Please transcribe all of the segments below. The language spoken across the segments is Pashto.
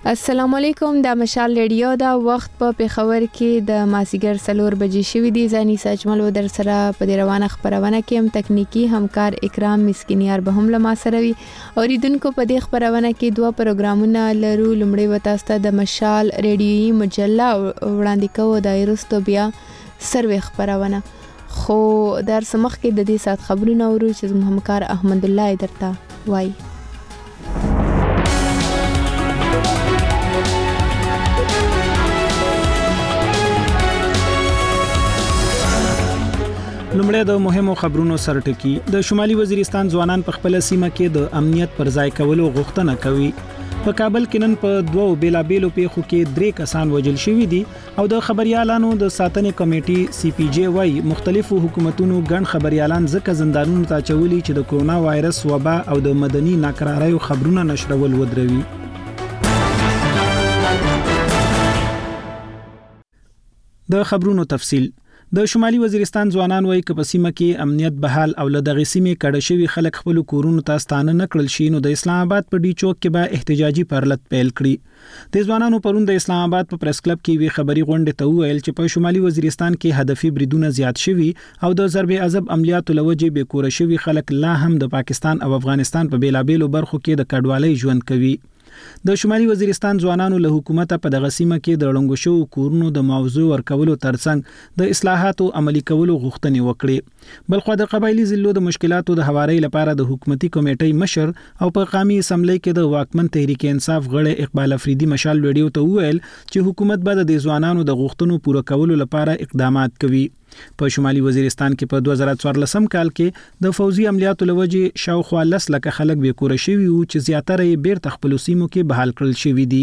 السلام علیکم. د مشال ریډیو دا وخت په پیښور کې د مازیګر 4 بجې شوې دي. ځاني ساجمل و در سره په دې روانه خبرونه کې هم تکنیکی همکار اکرام مسکینیار به هم لما سره وي. اوریدونکو په دې خبرونه کې دوه پروګرامونه لرو. لومړی وتاسته د مشال ریډیوي مجله وړاندې کوو، د ایرستو بیا سروي خبرونه. خو در سمخ کې د دې سات خبرونه ورو چې زموږ همکار احمد الله درته وایي. لومړی د مهمو خبرونو سرټکی. د شمالي وزیرستان ځوانان په خپل سیمه کې د امنیت پر ځای کولو غوښتنه کوي. په کابل کې نن په دوه بیلابېلو پیښو کې 3 کسان وژل شوي دي او د خبريالانو د ساتنې کمیټې سی پی جی وايي مختلفو حکومتونو ګڼ خبريالان ځکه زندانونو ته چولي چې د کرونا وایرس وبا او د مدني ناکراریو خبرونه نشرول ودروي. د خبرونو تفصیل. د شمالي وزیرستان ځوانان وایي چې په سیمه کې امنیت بحال او له دغه سیمې کډه شوی خلک خپل کورونو ته ستانه نکړل شي نو د اسلام آباد په ډی چوک کې به احتجاجي پرلط پیل کړي. د ځوانانو پرون د اسلام آباد په پریس کلب کې وی خبري غونډه ته ویل چې په شمالي وزیرستان کې هدفي بریدونه زیات شوي او د ضرب عذاب عملیاتو لوجې به کور شوی خلک لا هم د پاکستان او افغانستان په بیلابېلو برخو کې د کډوالۍ ژوند کوي. د شمالي وزیرستان ځوانانو له حکومت په دغه سیمه کې د ړنګو شو کورونو د موضوع ورکولو ترڅنګ د اصلاحاتو عملي کولو غوښتنې وکړې. بلخو د قبایلی ضلعو د مشکلاتو د هواري لپاره د حکومتي کمیټې مشر او په قومي اسمبلی کې د واکمن تحریک انصاف غړي اقبال افریدي مشال ویډیو ته وویل چې حکومت به د ځوانانو د غوښتنو پوره کولو لپاره اقدامات کوي. په شمالي وزیرستان کې په 2014 کال کې د فوزي عملیاتو لوجې شاوخوا 10 لک خلک به کور شوي او چې زیاتره یې بیرته خپل سیمو کې بحال کړل شوي دي.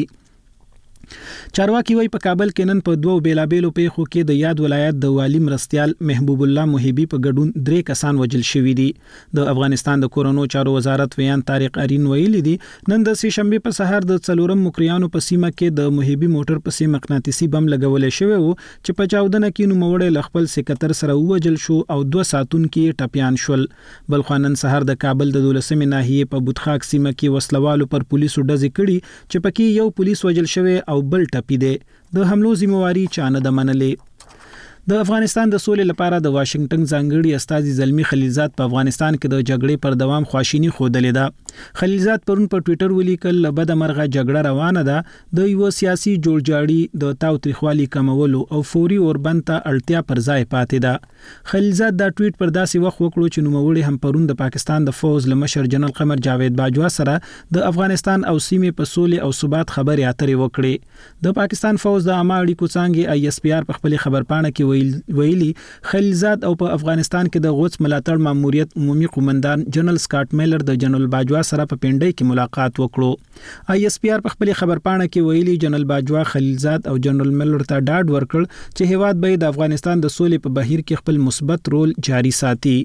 چارواکي وایي په کابل کې نن په دوه بیلابېلو پیښو کې د یاد ولایت د والی مرستيال محبوب الله محبي په ګډون 3 کسان وژل شوي دي. د افغانستان د کورونو چارو وزارت ویان طارق ارین ویلي دي نن د سه شنبه په سحر د څلورم مکریانو په سیمه کې د محبي موټر په سیمه مقناطیسي بم لګول شوی وو چې په چاودنه کې نو موړ له خپل سکتر سره وژل شو او 2 ساعتون کې ټپيان شول. بلخوانن سحر د کابل د 12مې ناحیه په بوتخاک سیمه کې وسلوالو پر پولیسو ډزې کړي چې پکې یو پولیس وژل شوی او بل ټپي دی. د حملو ذمہواری چانه د منلې. د افغانستان د سولې لپاره د واشنگټن ځانګړي استازي زلمی خلیلزاد په افغانستان کې د جګړې پر دوام خواشینی خوده. خلیلزاد پرون په ټوئیټر ولیکل لبد مرغه جګړه روانه ده د یو سیاسي جوړجاړي د تاوتریخوالي کمولو او فوري اوربند ته اړتیا پر ځای پاتې ده. خلیلزاد دا ټوئیټ پر داسې وخت وکړو چې نوموړي هم پرون د پاکستان د فوز لمشر جنرال قمر جاوید باجوا سره د افغانستان او سیمې په سولې او ثبات خبرې اترې وکړې. د پاکستان فوز د عامه اړیکو څنګه آی اس پی آر په خپل خبرپاڼه کې ویلي خلیلزاد او په افغانستان کې د غوڅ ملاتړ ماموریت عمومي قومندان جنرال سکاټ میلر د جنرال باجوا سره په پنډۍ کې ملاقات وکړو. آی اس پی آر په خپل خبرپاڼه کې ویلي جنرال باجوا خلیلزاد او جنرال میلر ته ډاډ ورکړ چې هیواد به د افغانستان د سولې په بهیر کې خپل مثبت رول جاري ساتي.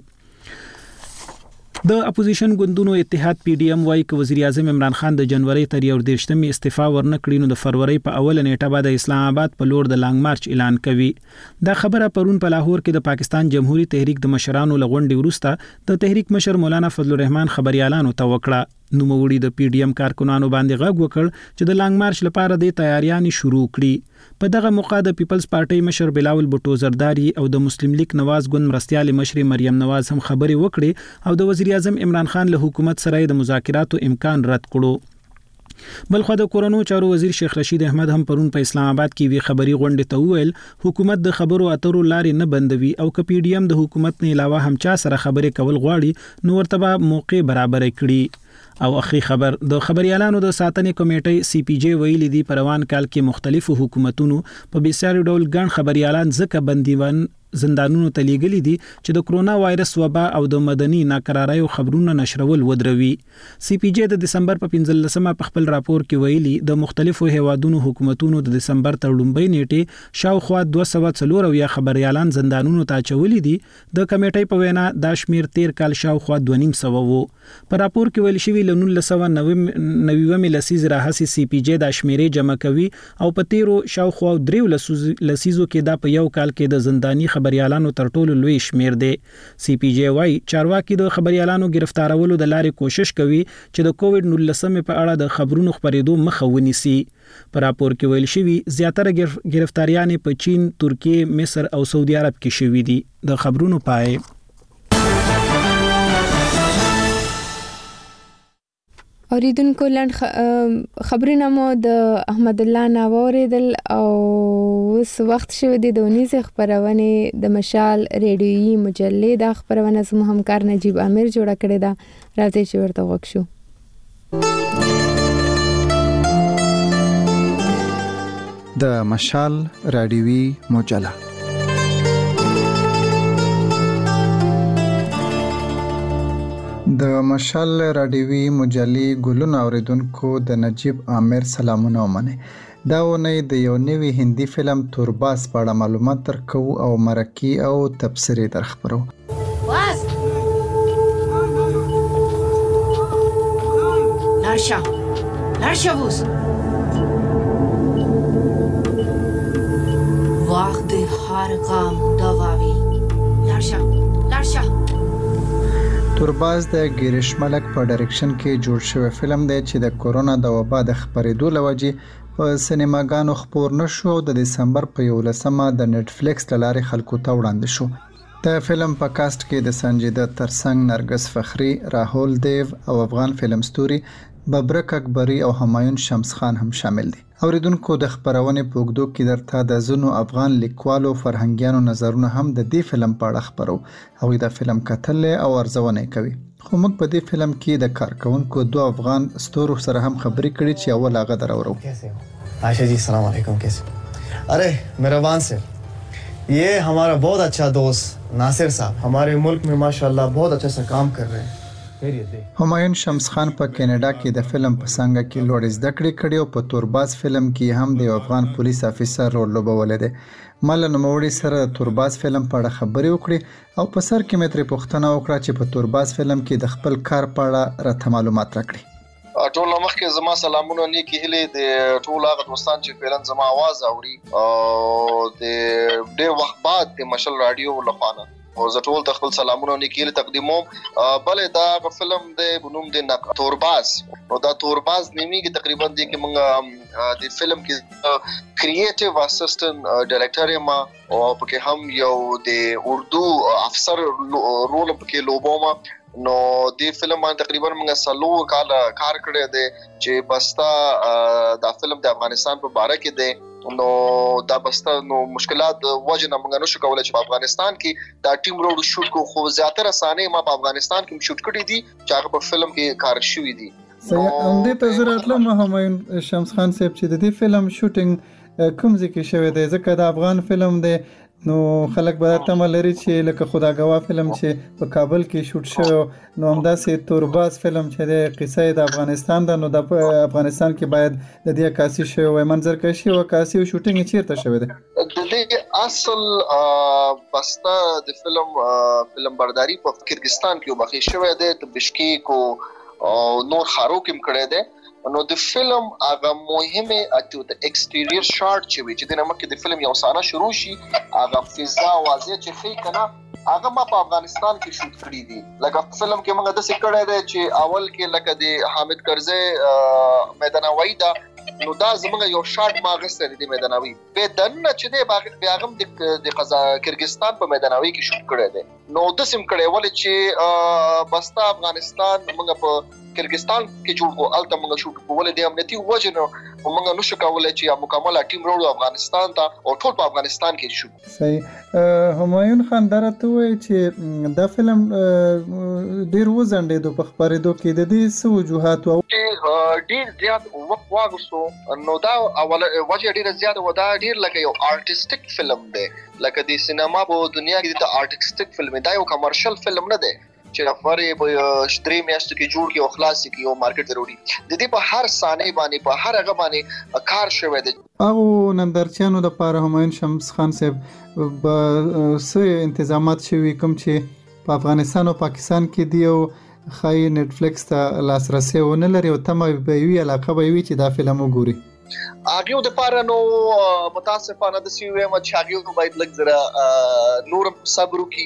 د اپوزیشن ګوندونو اتحاد پی ډی ایم وايي چې وزیر اعظم عمران خان د جنوري تر 14مې استعفا ورنکړي نو د فروری په اوله نیټه بعد اسلام آباد په لور د لانګ مارچ اعلان کوي. دا خبره پرون په لاهور کې د پاکستان جمهوریت تحریک د مشرانو لغونډې وروسته د تحریک مشر مولانا فضل الرحمن خبريالانو ته وکړه. نوموړي د پی ډی ایم کارکونانو باندې غږ وکړ چې د لانګ مارچ لپاره د تیاریانې شروع کړي. په دغه موقع د پیپلز پارټي مشر بلاول بوټو زرداری او د مسلم لیگ نواز ګوند مرستيال مشر مریم نواز هم خبرې وکړي او د وزیر اعظم عمران خان له حکومت سره د مذاکراتو امکان رد کړو. بلخو د کورونو چارو وزیر شیخ رشید احمد هم پرون په اسلام آباد کې وی خبري غونډه ته ویل حکومت د خبرو اترو لارې نه بندوي او ک پی ډی ایم د حکومت نه علاوه هم چا سره خبرې کول غواړي نو ورته موقع برابر کړي. او اخري خبر د خبريالانو د ساتنې کمیټې سی پی جی ویلي دی په روان کال کې مختلفو حکومتونو په بسیار ډول ګڼ خبريالان ځکه بندیوان زندانونو ته لیږلي دي چې د کرونا وایرس وبا او د مدني ناکراریو خبرونه نشرول ودروي. سی پی جی د دسمبر په 15مه په خپل راپور کې ویلي د مختلفو هیوادونو حکومتونو د دسمبر تر لومبۍ نیټه شاوخوا 240 یا خبريالان زندانونو ته چولي دي. د کمیټې په وینا دا شمیر 13 کال شاوخوا 2.5 وو. په راپور کې ویل شوی ل 1990 لسیز راهسي سی پی جی د شمیرې جمع کوي او په 13 شاوخوا 3 لسیزو کې دا په یو کال کې د زنداني خبريالانو تر ټولو لوی شمیر دی. سی پی جی وايي چارواکي د خبريالانو گرفتارولو د لارې کوشش کوي چې د کووډ 19 په اړه د خبرونو خبرېدو مخه ونیسي. په راپور کې ویل شوی زیاتره گرفتاریانې په چین، ترکیه، مصر او سعودي عرب کې شوې دي. د خبرونو پای. اوریدونکو لاند خبرونه مو د احمد الله ناوریدل او اوس وخت شوه د 19 خبرونه د مشال ریډیویي مجلې د خبرونه زمو همکار نجیب امیر جوړه کړې ده. راځي چې ورته وښو. د مشال ریډیویي مجله د مشال راډیوي مجلې ګلونه اوریدونکو د نجیب عامر سلامونه ومنه. دا ونې د یو نوي هندي فلم تورباز په اړه معلومات درکو او مرکي او تبصرې درخبرو. باز لارشا بوس وقت هر غم دواوی لارشا تورباز د ګریش ملک په ډایرکشن کې جوړ شوی فلم دی چې د کورونا د وبا د خبرېدو لوجې په سینماګانو خپور نشو او د دسمبر په 11مه د نټفلیکس لارې خلکو ته وړاندې شو. د فلم په کاست کې د سنجیده ترڅنګ نرګس فخری، راهول دیو او افغان فلم ستوري ببرک اکبری او همایون شمس خان هم شامل دي. اوریدونکو د خبرونې په اوږدو کې درته د ځینو افغان لیکوالو فرهنګیانو نظرونه هم د دې فلم په اړه خبرو. هغوی د فلم کتل او ارزونه کوي. خو موږ په دې فلم کې د کارکونکو دوه افغان ستورو سره هم خبرې کړې چې اول هغه درورو. आयशा जी अस्सलाम वालेकुम, कैसे? अरे मेहरबान से ये हमारा बहुत अच्छा दोस्त नासिर साहब हमारे मुल्क में माशाल्लाह बहुत अच्छा सा काम कर रहे हैं. همایون شمس خان په کینیډا کې د فلم په څنګه کې لوړ زده کړې کړې او په تورباز فلم کې هم د افغان پولیس افیسر رول لوبولی دی. ما له نوموړي سره د تورباز فلم په اړه خبرې وکړې او په سر کې مې ترې پوښتنه وکړه چې په تورباز فلم کې د خپل کار په اړه راته معلومات راکړي. ټول مخکې زما سلامونه نیکی هیلې د ټول هغه دوستان چې فعلا زما आवाज اوري او د ډېر وخت بعد د مشل رادیو لخوا او زه ټول خپل سلامونه نیکی هیلې تقدیموم. بلې دا فلم د بنوم د تورباز او دا تورباز نیمیږي تقریبا د کې موږ د فلم کې کریټیو اسسټنټ ډایریکټر یم او پکې هم یو د اردو افسر رول پکې لوبوم. نو د فلم باندې تقریبا موږ سلو کال کار کړی دی چې بستا دا فلم د افغانستان په باره کې دی. نو دا بستا نو مشکلات وجه نه موږ نشو کولای چې په افغانستان کې دا ټیم روډ شوټ کو. خو زیاتره سانې ما په افغانستان کې شوټ کړی دي چې هغه په فلم کې کار شوی دي. همدې ته زه راتلم همایون شمس خان صاحب چې د دې فلم شوټینګ کوم ځای کې شوی دی؟ ځکه د افغان فلم دی نو خلک به تمه لري چې لکه خداګوا فلم چې په کابل کې شوټ شوی نو همداسې تورباز فلم چې د قصه د افغانستان ده نو د افغانستان کې باید د دې عکاسي شوی وي. منظرکشي او عکاسي او شوټینګ چیرته شوی دی؟ د دې اصل بستا د فلم برداری په کرغستان کې وبخښ شوی دی، د بشکیک او نور خارو کې کړی دی. نو د فلم هغه مهمه اته د ایکسټیریئر شاټ چې د نمک د فلم یو سانه شروع شي هغه فضا واضح چې خې کنه هغه ما په افغانستان کې شوټ کړی دي. لکه فلم کې موږ د څه کړی دی چې اول کې لکه د حامد کرزی میدانوي دا نو دا زموږ یو شاټ ما غسر دي میدانوي په دنه چې د بیاغم د قزا کرغستان په میدانوي کې شوټ کړی دی. نو د سیم کړی ول چې بستا افغانستان موږ په کرغستان کې جوړ کو الته موږ شوټ کول دي امنیتي وجه نو موږ نشو کولای چې مکمل ټیم وروړو افغانستان ته او ټول په افغانستان کې شو. صحیح. همایون خان درته وایي چې دا فلم ډیر وزندې په خبرېدو کې د دې څه وجوهات او ډیر زیات وخت واغستو. نو دا اوله وجه ډیر زیات و دا ډیر لکه یو آرټیسټیک فلم دی. لکه د سینما په دنیا کې د آرټیسټیک فلم دی، یو کمرشل فلم نه دی چې افری په شتري میاشتو کې جوړ کې او خلاص کې او مارکیټ ضروري د دې په هر ثانیه باندې په هر هغه باندې کار شوی دی. او نندرچیانو د پاره همایون شمس خان صاحب به څه تنظیمات شوي کوم چې په افغانستان او پاکستان کې دی او خای نټفلیکس ته لاسرسي ونه لري او تمه به وی علاقه به وی چې دا فلم وګوري؟ هغه د پاره نو متاسفانه د سی ویم چې هغه باید لږ زره نور صبر وکړي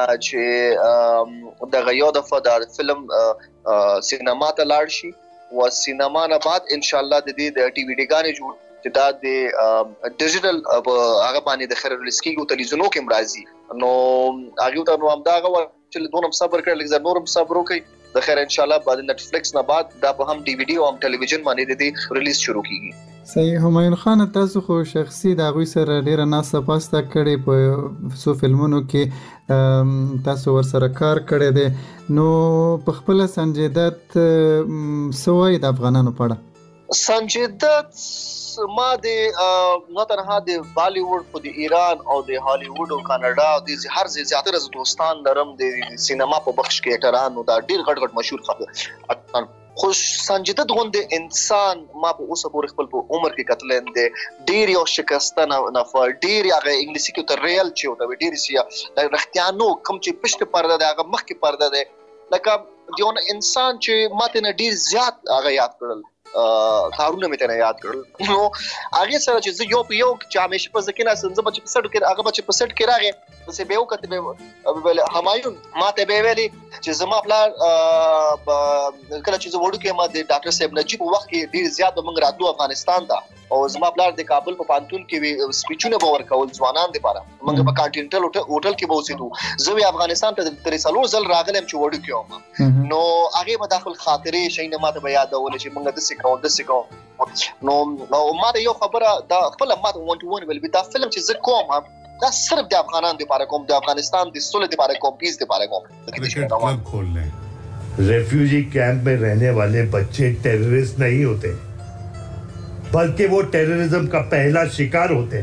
چې د غيو د فدار فلم سینما ته لاړ شي او سینما نه بعد ان شاء الله د دې د ټي وی ډي غانې جوړ چې دا د ډیجیټل هغه باندې د خیر ریلیز کیږي تلویزیونو کې مرাজি نو هغه ته نو همداغه چې دونم صبر کړل لږ نورم صبر وکړي د خیر ان شاء الله بعد نتفلیکس نه بعد دا په هم ډي وی ډي او هم ټلویزیون باندې د ریلیز شروع کیږي. صحیح. همایون خان تاسو خو شخصي د غوي سره ډیره ناسه پاسته کړي په سو فلمونو کې تاسو ور سره کار کړی دی نو په خپل سنجیدت سوای د افغانانو پړه سنجیدت ما د نه تنها د بالیووډ په د ایران او د هالیووډ او کاناډا او د هر زیاتره از دوستان لرم د سینما په بخش کې اټرانو دا ډیر غټ مشهور خبر خوش سنجیدت غونډه انسان ما په اوسه پورې خپل په عمر کې قتلین دي ډیر یو شکسته نه ډیر هغه انګلیسي کې تر ریل چې او ډیر سیا رختيانو کم چې پښت پرده ده هغه مخ کې پرده ده لکه دیون انسان چې ماته نه ډیر زیات هغه یاد کړل کارونه مې ته یاد کړل نو هغه سره چې یو چې همیشه په ځکه نه سنځم چې په سټ کې هغه چې په سټ کې راغی چې به وکړه همایون ماته به ویلي چې زما پلان کله چې زه وړو کې ما د ډاکټر صاحب نجیب وخت کې ډیر زیات موږ راتلو افغانستان ته او زما پلان د کابل په پانتون کې سپیچونه باور کول ځوانان لپاره موږ په کانټینټل هوټل کې بوسیدو زه افغانستان ته د رسالو زل راغلم چې وړو کې نو هغه په داخل خاطرې شي نه ماته بیا دا ول چې موږ د سکو نو ما ته یو خبره دا خپل ما ته 1 to 1 ول دا فلم چې زه کوم دا صرف د افغانان لپاره کوم د افغانستان د سولې لپاره کوم پیس لپاره کوم क्रिकेट क्लब खोल लें रेफ्यूजी कैंप में रहने वाले बच्चे टेररिस्ट नहीं होते बल्कि वो टेररिज्म का पहला शिकार होते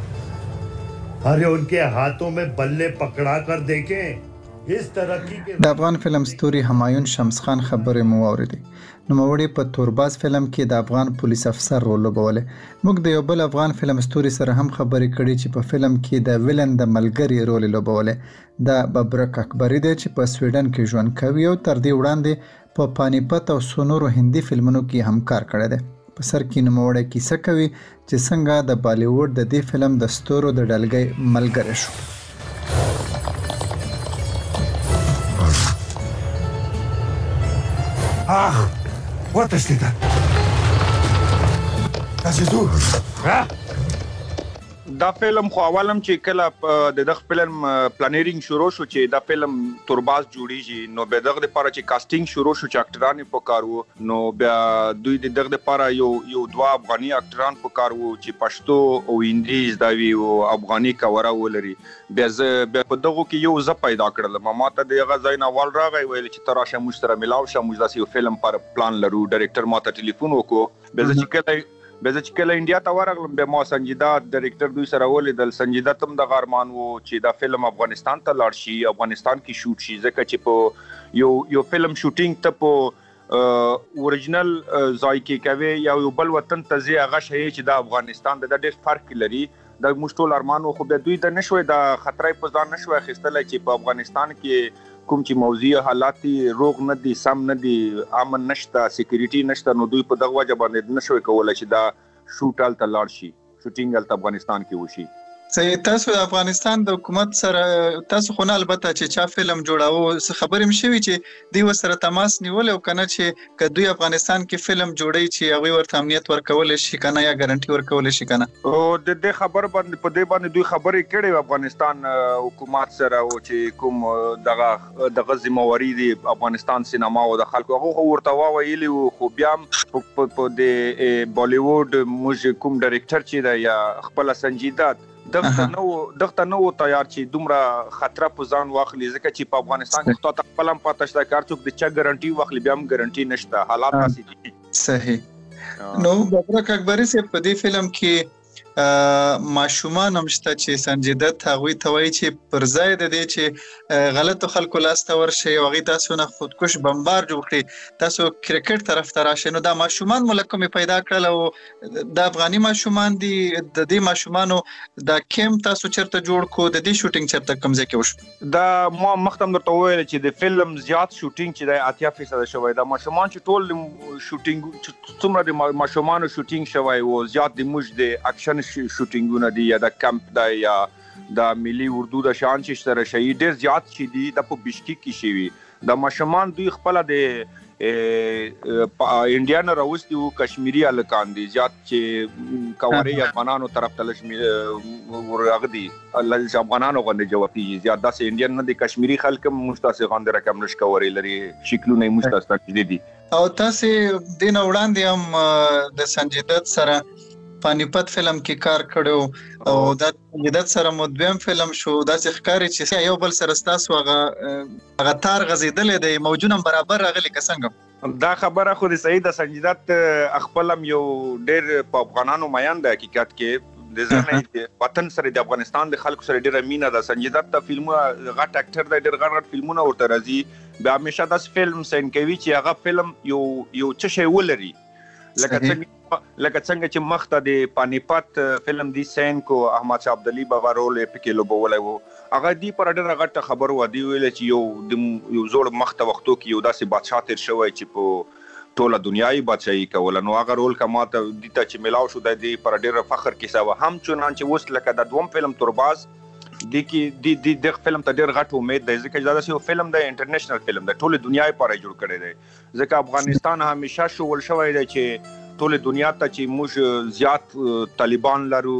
अरे उनके हाथों में बल्ले पकड़ा कर देखें इस तरह की د افغان فلم ستوري همایون شمس خان خبرې مو اوریدي نو موري په تورباز فلم کې د افغان پولیس افسر رول لوبوله موږ د یو بل افغان فلم ستوري سره هم خبرې کړې چې په فلم کې د ویلن د ملګری رول لوبوله د ببرک اکبری دی چې په سویډن کې ژوند کوي او تر دې وړاندې په پانیپت او سونورو هندي فلمونو کې هم کار کړی دی په سر کې نوموړی کیسه کوي چې څنګه د بالیووډ د دې فلم د ستورو د ډلګۍ ملګری شو. Ah, what is that? Das ist du. Ja? دا فلم خو اولم چې کله د دغه فلم پلانینګ شروع شو چې دا فلم تورباز جوړیږي نو به دغه لپاره چې کاستینګ شروع شو چې اکټران په کار وو نو بیا دوی د دغه لپاره یو دوا افغاني اکټران په کار وو چې پښتو او انګلیش دا وی او افغاني کاوره ولري بیا په دغه کې یو ز پیدا کړل ما ته دغه ځای نه ول راغی ویل چې تراشه مشتره ملاو شه موږ داسې فلم پر پلان لرو ډایرکټر ما ته ټلیفون وکړو به چې کله انډیا ته ورغلم به ما سنجیدا ډایرکټر دوی سره ولیدل سنجیدا تم د غارمان وو چې دا فلم افغانستان ته لاړ شي افغانستان کې شوټ شي ځکه چې په یو فلم شوټینګ ته په اوریجنل ځای کې کوي یو بل وطن ته ځي هغه شي چې د افغانستان د ډېر فرق لري د مشتول ارمانو خو به دوی د نشوي د خطرې په ځان نشوي خستل چې په افغانستان کې کوم چې موضوع حالات روغ نه دي سم نه دي امن نشته سکیورټي نشته نو دوی په دغه وجه باندې نشوي کولای چې دا شوټ ال تلار شي شوټینګ ال افغانستان کې وشي. صحیح. تاسو د افغانستان د حکومت سره تاسو خو نه البته چې چا فلم جوړاو خبرې مشوي چې دوی سره تماس نیول او کنه چې کدوې افغانستان کې فلم جوړي چې هغه ورته امنیت ورکول شي کنه یا ګارانټي ورکول شي کنه او د دې خبر باندې په دې باندې دوی خبرې کړي افغانستان حکومت سره او چې کوم دغه ذمہواری دی افغانستان سینما او د خلکو هغه ورته ویلي خو بیا په د بالیووډ موږ کوم ډایرکټر چې دا یا خپل سنجیدات دغه نو تیار چې دومره خطر په ځان واخلي ځکه چې په افغانستان کې ستاسو خپل هم پاتې شته کار څوک د چا ګارانټي واخلي بیا هم ګارانټي نشته حالات داسې دي. صحیح. نو ببرک اکبری سے په دې فلم کې ماشومان هم شته چې سنجیدت هغوی ته وایي چې پر ځای د دې چې غلطو خلکو لاس ته ورشئ او هغوی تاسو نه خودکش بمبار جوړ کړي، تاسو کرکټ طرف ته راشئ. نو دا ماشومان مو له کومې پیدا کړل او د افغاني ماشومان دي؟ د دې ماشومانو دا کیمپ تاسو چېرته جوړ کړو؟ د دې شوټینګ چېرته کوم ځای کې وشو؟ دا ما مخته هم درته وویل چې د فلم زیات شوټینګ چې دی 80% شوی. دا ماشومان چې ټول شوټینګ څومره د ماشومانو شوټینګ شوی و زیات د موږ د اکشن شوټینګونه دي یا د کمپ دی یا د ملي اردو د شان چې سره شي ډېر زیات شي دي د په بشکیک کې شوی. د ماشومان دوی خپل د انډیا نه راوستي وو کشمیري الکان دي زیات چې کواري افغانانو طرف ته ورغدي افغانانو غونډه جوابي زیات داسې انډین نه دي کشمیري خلک مستاسه غونډه رقم نش کواري لري شکلونه مستاسه دي. او تاسو دین وړاندې هم د سنجیدت سره پانیپت فلم کې کار کړو او د سنجیدت سره مو دویم فلم شو. داسې ښکاري چې یو بل سره ستاسو هغه تار غځېدلی دی، موجونه برابر راغلي که څنګه؟ دا خبره خو د صحیح د سنجیدت خپل هم یو ډېر په افغانانو میان د حقیقت کې د ځنه وطن سره د افغانستان د خلکو سره ډېره مینه ده. سنجیدت د فلمونه غټ اکټر دی، ډېر غټ فلمونه ورته راځي. بیا همیشه داس فلم سین کوي چې هغه فلم یو څه شی ولري لکه څنګه چې مخته د پانیپت فلم دی سین کو احمد شاه عبدالي بابا رول پکې لوبولی و. هغه دی پر ډېره غټه خبر و دی ویل چې یو زوړ مخته وختو کې یو داسې بادشاه تیر شوی چې په ټوله دنیاي بادشاهي کوله. نو هغه رول کماته د ته چې ملاو شو د پر ډېر فخر کیسه و. هم چونانچه اوس لکه د دوم فلم تورباز د کې د فلم ته ډېر غټ امید دی ځکه چې دا یو فلم دی انټرنیشنل فلم دی ټوله دنیاي لپاره جوړ کړی دی ځکه افغانستان همیشه شول شوی دی چې ټول دنیا ته چې موږ زیات طالبان لرو،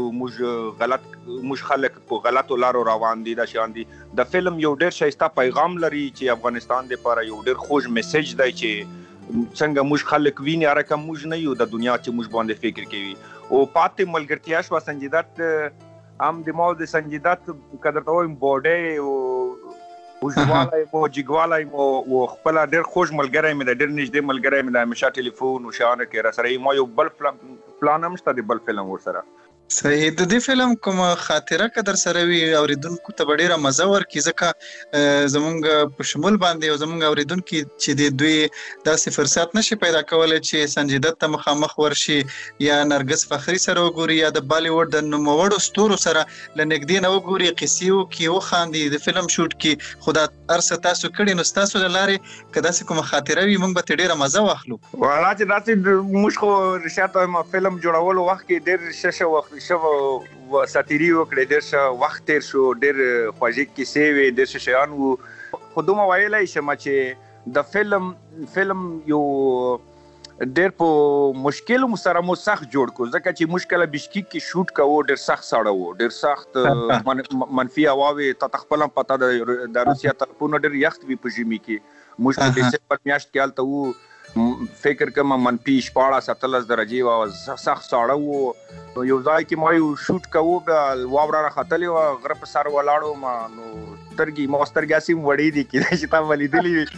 موږ خلک په غلطو لارو روان دي. دا شان دي د فلم یو ډېر ښایسته پیغام لري چې افغانستان لپاره یو ډېر خوږ میسج دی چې څنګه موږ خلک ویني رقم موږ نه یو د دنیا چې موږ باندې فکر کوي. او پاتې ملګرتیا شو سنجیدت هم د مو د سنجیدت قدر ته وایم بوډۍ او وژواله مو جګواله مو خپل ډېر خوږ ملګری مې د ډېر نږدې ملګری مې د همیشه ټلیفون او شانه کې را سره ما یو بل پلان هم شته د بل فلم ورسره. صحیح. د دې فلم کوم خاطره که در سره وي اوریدونکو ته به ډېره مزه ورکړي ځکه زمونږ په شمول باندې او زمونږ اوریدونکي چې د دوی داسې فرصت نشي پیدا کولی چې سنجیدت ته مخامخ ورشي یا نرګس فخري سره وګوري یا د بالیووډ د نوموړو ستورو سره له نږدې نه وګوري، قصې وکړي، وخاندي، د فلم شوټ کې. خو دا هر څه تاسو کړي نو ستاسو له لارې که داسې کومه خاطره وي موږ به ترې ډېره مزه واخلو. والا چې داسې موږ خو رشاد فلم جوړولو وخت کې ډېر ښه وخت شو ساتيري وکړې، ډېر ښه وخت تیر شو، ډېر خوږې کیسې وې، ډېر ښه شیان وو. خو دومره ویلی شم چې د فلم یو ډېر په مشکل سره مو سخت جوړ کړو ځکه چې موږ کله بشکیک کې شوټ کوو ډېر سخت ساړه وو، ډېر سخت منفي هوا وې. تا خپل هم پته د روسیا طرفونه ډېر یخت وي په ژمي کې. موږ په ډسمبر میاشت کې هلته وو، فکر کوم منفي 14-17 درجې وه، سخت ساړه وو. یو ځای کې ما یو شوټ کوو بیا واوره راختلې وه، غره په سر ولاړ وم. نو ما سترګې هسې وړې دي کېدای شي تا به لیدلي وي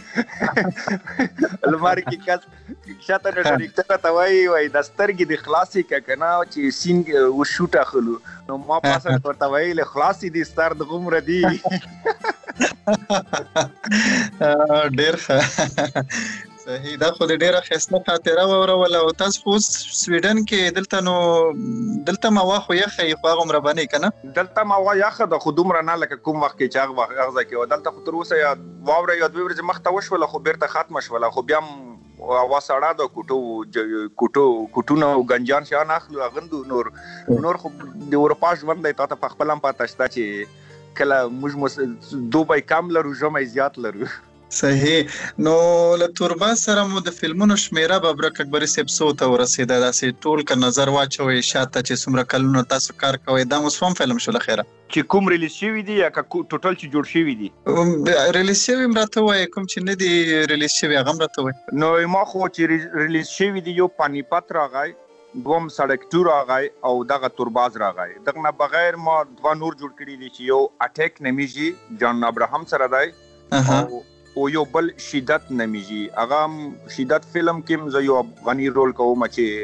لمر کې کس شاته ډایرکټر ته وایي دا سترګې دې خلاصې که که نه چې سین شوټ اخلو. نو ما پاسه ورته ویل خلاصې دي ستر د غومره دي. ډېر ښه. صحیح. دا خو د ډېره ښایسته خاطره واوروله. او تاسو خو اوس سویډن کې دلته موا خو یخه یي خو هغومره به نه یي که نه؟ دلته موا یخه ده خو دومره نه لکه کوم وخت کې چې هغه ځای کې وه. دلته خو تر اوسه یا واوره یا 2 ورځې مخته وشوله خو بیرته ختمه شوله. خو بیا هم هوا سړه ده، کوټونه او ګنجان شیان اخلو اغندو. نور خو د اروپا ژوند دی، تا ته په خپله هم پته شته چې کله موږ دوبی کم لرو ژمی زیات لرو. صحیح. نو له تورباز سره مو د فلمونو شمیره ببرک اکبري صاحب څو ته ورسېده؟ داسې ټول که نظر واچوئ شاته چې څومره کلونه تاسو کار کوئ، دا مو څوم فلم شو له خیره چې کوم ریلیز شوي دي یا که ټوټل چې جوړ شوي دي؟ ریلیز شوي هم راته وایي، کوم چې نه دي ریلیز شوي هغه هم راته وایي. نو ما خو چې ریلیز شوي دي یو پانیپت راغی، دوم سړک 2 راغی او دغه تورباز راغی. دغه نه بغیر ما 2 نور جوړ کړي دي چې یو اټیک نمیږي جان ابراهام سره دی او یو بل شدت نمیږي. هغه شدت فلم کې زه یو افغاني رول کوم چې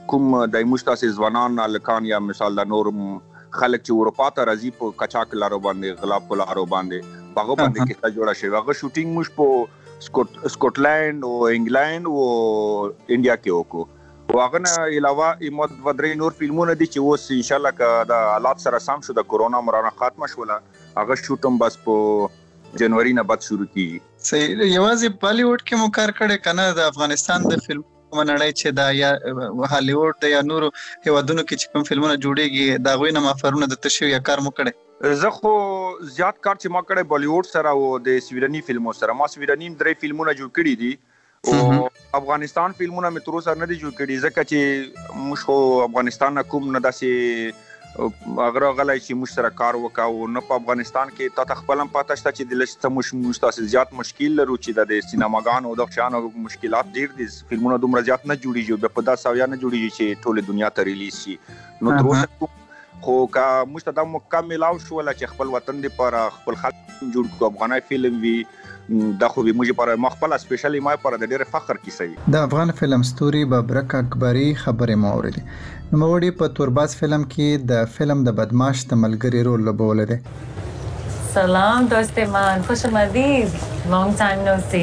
کوم د مشتاسي ځوانان الکان یا مثال د نور خلک چې اروپا ته راځي په کچاک لارو باندې غلا په لارو باندې هغه باندې کیسه جوړه شوی. هغه شوټینګ موږ په سکاټلند او انګلند او انډیا کې وکړو. واغه نه علاوه ایمد ودرې نور فلمونه دي چې اوس ان شاء الله که د حالات سره سم شو د کورونا مرانه ختمه شوله هغه شوټم بس په جنوري نه بعد شروع کیږي. صحیح. یوازې بالیوډ کې مو کار کړی کنه د افغانستان د فلم منړۍ چې دا یا هالیوډ یا نور هیوادونو کې چې کوم فلمونه جوړيږي دا غوینه مافرونه د تشوی یا کار مو کړی؟ زه خو زیات کار چې ما کړی بالیوډ سره او د سویډني فلمو سره. ما سویډني 3 فلمونه جوړ کړي دي او افغانستان فلمونه مې تر اوسه نه دي جوړ کړي ځکه چې موږ خو افغانستان نه کوم نه داسې اگر غلای چې موږ سره کار وکاو نه په افغانستان کې تا خپلم پاتہ شته چې د لسته موږ تاسو زیات مشکل لرو چې د سینماګانو د شانو مشکلات ډیر دي. فلمونه دومره زیات نه جوړیږي په 10 یا نه جوړیږي چې ټول دنیا ته ریلیز شي. نو تر اوسه خو کا موږ ته د مکمل او شو چې خپل وطن دی پر خپل خلک جوړ کو افغاني فلم وی دا خو به موږ پر مخبل سپیشلی ما پر د ډېر فخر کیسه وي. د افغان فلم ستوري ببرک اکبری خبره مورید نو موړي په تورباز فلم کې د فلم د بدمعاش د ملګری رول لوبول دي. سلام دوست من، خوش آمدید. Long time no see.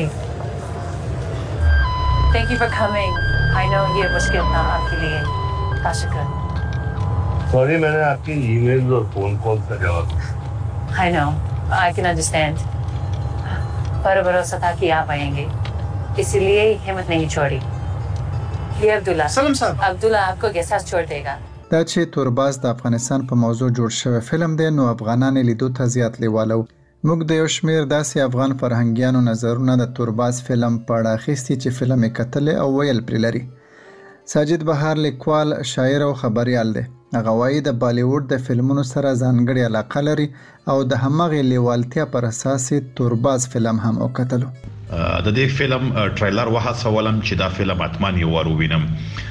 Thank you for coming. I know ये मुश्किल था आपके लिए. शुक्र. सॉरी मैंने आपकी ईमेल और फोन कॉल का जवाब. I know. I can understand. पर भरोसा था कि आप आएंगे, इसीलिए हिम्मत नहीं छोड़ी. ये अब्दुल्ला. सलाम साहब. अब्दुल्ला आपको गेस्ट हाउस छोड़ देगा. دا چې تورباز د افغانستان په موضوع جوړ شوی فلم دی نو افغانان لیدو ته زیات لیوالو. موږ د یو شمیر داسې افغان فرهنګیانو نظرونه د تورباز فلم په اړه اخیستي چې فلم یې کتل او ویل پرې لري. ساجد بهار لیکوال، شاعر او خبريال دی. هغه وايي د بالیوډ د فلمونو سره ځانګړې علاقه لري او د همغې لیوالتیا پر اساس تورباز فلم هم وکتلو. د دې فلم ټریلر وهڅولم چې دا فلم اتمن یو وروینم.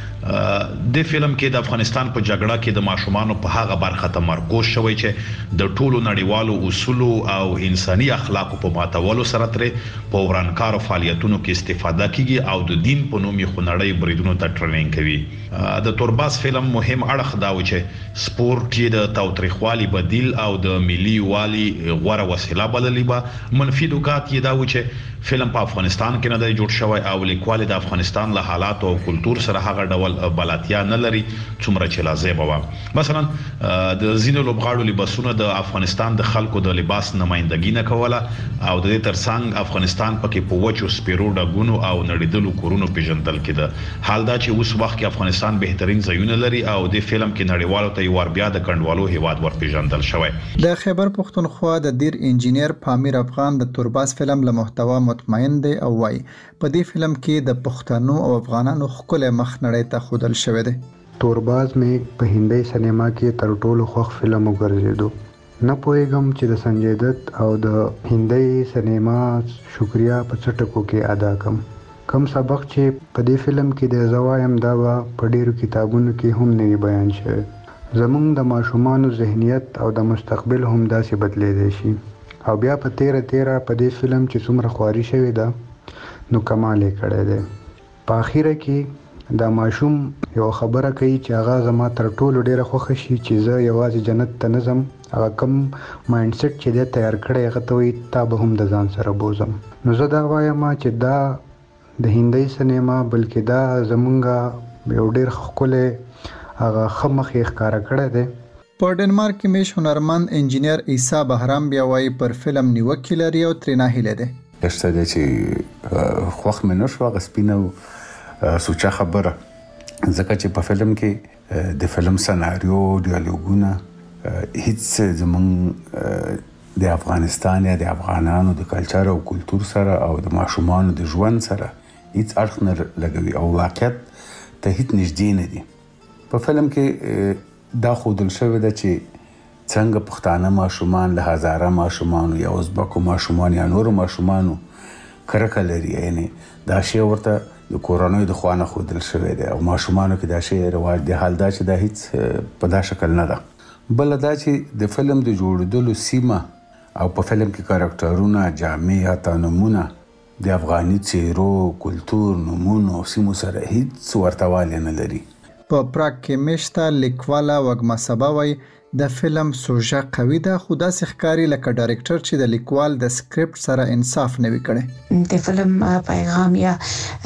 د فلم کې د افغانستان په جګړه کې د ماشومانو په هغه برخه تمرکز شوی چې د ټولو نړیوالو اصولو او انساني اخلاقو په ماتولو سره ترې په ورانکارو فعالیتونو کې استفاده کیږي او د دین په نوم یې خنړی بریدونو ته ټریننګ کوي. د تورباز فلم مهم اړخ دا و چې سپورت یې د تاوتریخوالي بدیل او د ملي والي غوره وسیله بللی به. منفي نکات یې دا و چې فلم په افغانستان کې نه دی جوړ شوی او لیکوال د افغانستان له حالات او کلچر سره هغه ډول بلاتیا نه لري څومره چې لازم و. مثلا د زینو لوبغاړو لباسونه د افغانستان د خلکو د لباس نمائندګي نه کوله او د دې ترڅنګ افغانستان پکې په وچو سپیرو ډګونو او نړیدلو کورونو پیژندل کېده. حال دا چې اوس وخت کې افغانستان بهترین ځایونه لري او د فلم کې نړیوالو ته یو بیا د کندوالو هیواد ور پیژندل شوی. د خیبر پښتونخوا د دیر انجینیر پامیر افغان د تورباز فلم له محتوا مطمئن دی او وايي په دې فلم کې د پښتنو او افغانانو خپل مخ نړۍ ته خودل شوی دی. تورباز مې په هندي سینما کې تر ټولو خوښ فلم وګرځیدو. نه پوهیږم چې د سنجय دت او د هندي سینما شکریا په څټکو کې ادا کوم سبق چې په دې فلم کې د زوایم دا په ډیرو کتابونو کې هم نه بیان شوی. زمونږ د ماشومانو ذهنیت او د مستقبل هم داسې بدلیدي شي او بیا په 13 په دې فلم چې څومره خواري شوی ده نو کمال یې کړی دی. په اخیره کې دا ماشوم یو خبره کوي چې هغه زما تر ټولو ډیره خوښه شي چې زه یوازې جنت ته نه ځم. هغه کم مایند سیټ چې دی تیار کړی هغه ته وایي تا به هم د ځان سره بوزم. نو زه دا وایم چې دا د هندي سینما بلکې دا زمونږ یو ډیر ښکلی هغه ښه مخ یې ښکاره کړی دی. په ډنمارک کې مش هنرمند انجینیر عیسی بهرام بیا وايي پر فلم نیوکه لري او ترې نه هیله ده. درسته ده چې خوښ مې نشو غسپینه سوچا خبره ځکه چې په فلم کې د فلم سناریو ډیالوګونه هیڅ زمون د افغانستان یا د افغانانو د کلچر او کلچر سره او د ماشومانو د ژوند سره هیڅ اړخ نه لګوي او واقعیت ته هیڅ نږدې نه دي. په فلم کې دا خودل شوی ده چې څنګه پښتانه ماشومان له هزاره ماشومانو یا ازبکو ماشومان یا نورو ماشومانو کرکه لري. یعنی دا شی ورته د کورونو د خوانه خودل شوی دی او ماشومانو کې دا شی رواج دی. حال دا چې دا هیڅ په دا شکل نه ده. بل دا چې د فلم د جوړېدلو سیمه او په فلم کې کاراکټرونه جامع یا نمونه د افغاني چیرو کلچر نمونه او سیمو سره هیڅ ورته والی نه لري. په پراګ کې میشته لیکواله وګما سبا وایي د فلم سوژه قوي ده خو داسې ښکاري لکه ډایرکټر چې د لیکوال د سکرپټ سره انصاف نه وي کړی. د فلم پیغام یا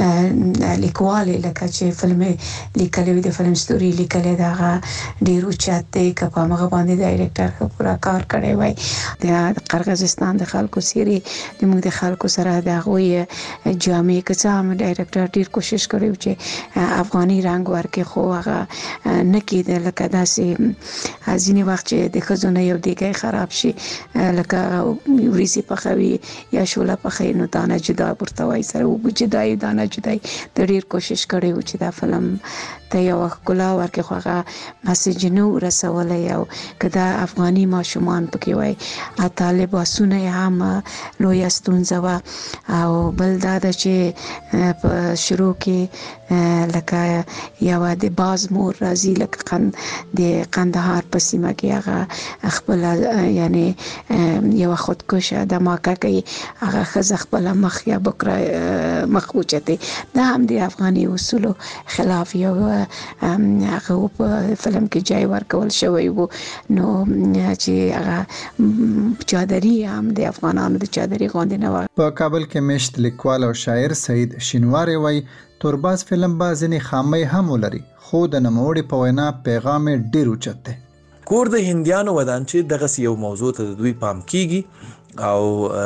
لیکوال لکه چې فلم لیکلی وي د فلم ستوري لیکلی دغه ډیر اوچت دی که په هغه باندې ډایرکټر پوره کار کړی وای. د قرغیزستان د خلکو سیری د موږ د خلکو سره د هغوی جامې که څه هم ډایرکټر ډیر کوشش کړی چې افغاني رنګ ورکړي خو هغه نه کېده لکه داسې وخت چې د ښځو نه یو دیګی خراب شي لکه وریځې پخوي یا شوله پخوي نو دانه جدا ورته وایي سره اوبه جدایي دانه جدایي. د ډېر کوشش کړی و چې دا فلم ته یوه ښکلا ورکړي خو هغه مسیج نه ورسولی او که دا افغاني ماشومان پکې وای حتی لباسونه یې هم لویه ستونزه وه او بل دا ده چې په شروع کې لکه یوه د باز مور راځي لکه د قندهار په سیمه کې هغه خپل یعنی یو خودکشه د ماکه کوي هغه ښځه خپل مخ یا بکره مخ اوچتي دا هم د افغاني اصولو خلاف یو هغه په فلم کې جای ورکول شوی وو نو چې هغه چادري هم د افغانانو د چادري غوندې نه و. په کابل کې مشت لیکوال او شاعر سعید شینواری وایي تورباز فلم به ځینې خامۍ هم ولري خو د نوموړي په وینا پیغام یې ډېر اوچت دی. کور د هندیانو ودان چې دغه یو موضوع ته دوی پام کیږي او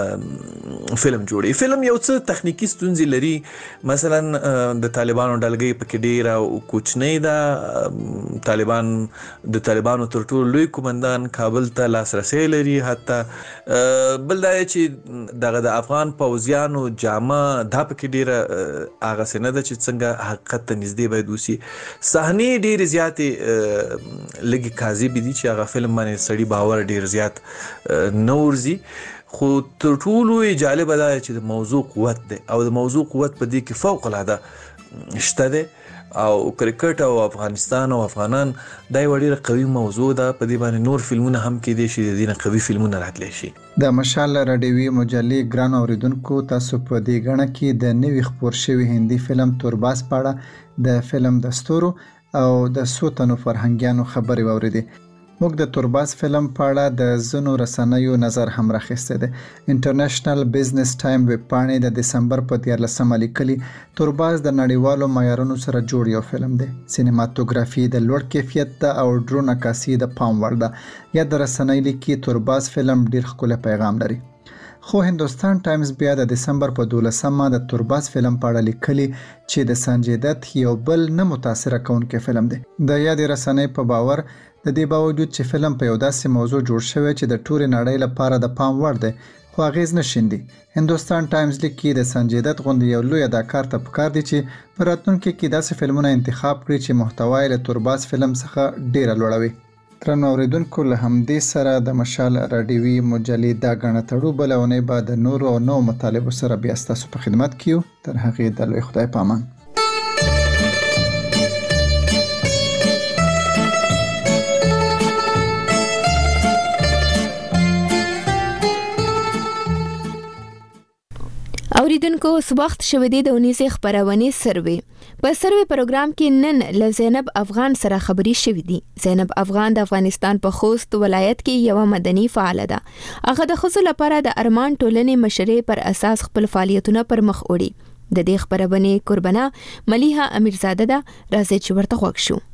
فلم جوړي. فلم یو څه تخنیکی ستونزې لري مثلا د طالبانو ډلګۍ پکې ډیره کوچنۍ ده. طالبانو تر ټولو لوی کومندان کابل ته لاسرسي لري حتی بل دا چې دغه د افغان پوځیانو جامه دا پکې ډیره هغه سینه ده چې څنګه حقیقت ته نږدې باید وسی. صحنې ډیره زیاتې لګي کاذب دي چې هغه فلم باندې سړی باور ډیر زیات نورزي خو تر ټولو جالب ده چې د موضوع قوت ده او د موضوع قوت په دې کې فوق العاده شته ده او کرکټ او افغانستان او افغانان دا یو ډیره قوي موضوع ده په دې باندې نور فلمونه هم کې دي چې د دې قوي فلمونه راتلی شي. د مشال راډیوي مجلې ګران اوریدونکو تاسو په دې غڼه کې د نوي خبر شوی هندي فلم تورباز پاړه د فلم دستور او د سوتنو فرهنګیانو خبري واوریدي. موږ د تورباز فلم په اړه د زنو رسنیو نظر هم راخسته ده. انټرنیشنل بزنس ټایم ویب پاڼې د دسمبر په 13 لیکلي تورباز د نړیوالو معیارونو سره جوړ یو فلم دی. سینماتوګرافي د لوړ کیفیت ده او ډرون عکاسي د پام وړ ده. یا د رسنۍ لیکي تورباز فلم ډیر ښکلی پیغام لري. خو هندوستان ټایمز بیا د دسمبر په 12 د تورباز فلم په اړه لیکلي چې د سنجي دت یو بل نه متاثر کونکي فلم دی. د یاد رسنۍ په باور د دې باوجود چې فلم په یو داسې موضوع جوړ شوی چې د ټولې نړۍ لپاره د پام وړ دی خو اغیز نه شیندي. هندوستان ټایمز لیکي د سنجي دت غوندې یو لوی اداکار ته پکار دی چې په راتلونکي کې داسې فلمونه انتخاب کړي چې محتوا یې له تورباز فلم څخه ډیره لوړه وي. درنو اوریدونکو له همدې سره د مشال راډیوي مجلې دا غڼه تړو بل اونۍ بعد نور او نو مطالبه سره بیا ستاسو په خدمت کیو. تر هغې د لوی خدای پامان. اوریدونکو وخت شوه دی د 19 خبرونه سروي په سروي پروګرام کې نن له زینب افغان سره خبري شوې دي. زینب افغان د افغانستان په خوست ولایت کې یو مدني فعال ده. هغه د خصوص لپاره د ارمان ټولنې مشرې پر اساس خپل فعالیتونه پر مخ وړي. د دې خبرونه قربانه مليحه امیرزاده ده. راځي چې ورته خوښ شو.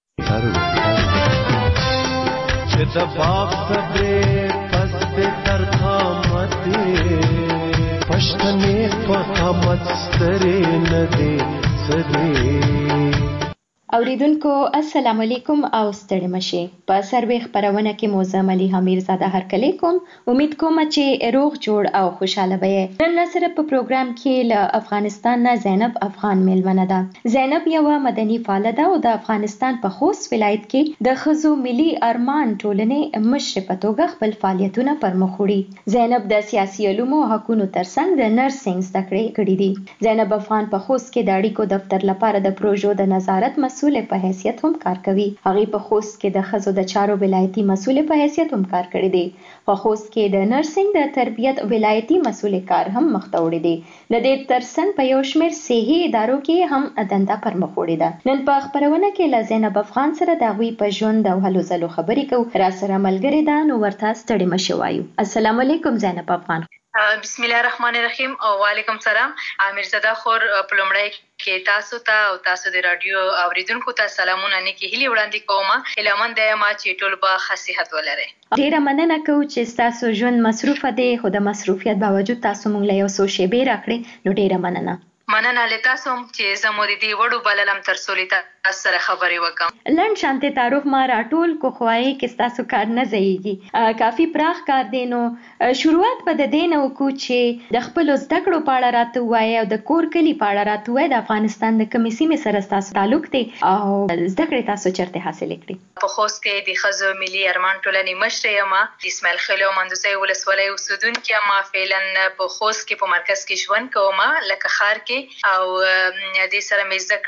چې د باغ صبر پس تر خامته پښتنې په قامت سترې نه دي سدي. اوریدونکو السلام علیکم او ستړي مشه. په سروي خبرونه کې موزه مليحه امیرزاده هرکلی کوم. امید کوم چې روغ جوړ او خوشاله به. نن سره په پروګرام کې له افغانستان نه زینب افغان میلمنه ده. زینب یو مدني فعال ده او د افغانستان په خوست ولایت کې د خزو ملي ارمان ټولنې مشر په توګه خپل فعالیتونه پر مخ وړي. زینب د سیاسي علومو حقونو ترڅنګ د نرسنګ زده کړې کړې دي. زینب افغان په خوست کې د اړیکو دفتر لپاره د پروژو د نظارت مسؤل مسؤل په حیثیت هم کار کوي. هغه په خوست کې د ښځو د چارو ولایتي مسؤل په حیثیت هم کار کړی دی. په خوست کې د نرسنګ د تربیت ولایتي مسؤل کار هم مخ ته وړی دی. د دې ترڅنګ په یو شمېر صحي ادارو کې هم دنده پر مخ وړې ده. نن په خبرونه کې له زینب افغان سره د هغوی په ژوند او هلو ځلو خبرې کوو. را سره ملګرې ده، نو ورته ستړې مه شئ وایو. السلام علیکم زینب افغان. بسم الله الرحمن الرحیم او وعلیکم سلام. امیرزاده خور په لومړی کې تاسو ته او تاسو د رادیو اوریدونکو ته سلامونه نیکی هیلې وړاندې کوم. هیلهمن ده یم چې ټول به ښه صحت ولرئ. ډیره مننه کوو چې تاسو ژوند مصروفه دی، خو د مصروفیت باوجود تاسو مونږ له یو څو شیبې راکړې، نو ډیره مننه. مننه له تاسو هم چې زه مو د دې وړو بللم تر څو له تاسو سره خبرې وکم. لنډ شانتي تعارف ما راټول کو خوای کې تاسو کار نه ځایږي، کافی پراخ کار دی. نو شروعات په د دې نه وکړو چې د خپل زده کړو په اړه راته وایي او د کور کلی په اړه راته وایي. د افغانستان د کومې سیمې سره تاسو تعلق دی او زده کړې تاسو چیرته حاصل کړې؟ په خوست کې د ښځو ملي ارمان ټولنې مشر یم. د اسماعیل خیل او مندوزی ولسوالۍ اوسیدونکې یم. فعلا په خوست کې په مرکز کې ژوند کوم، لکه ښار کې، او د سره مې زده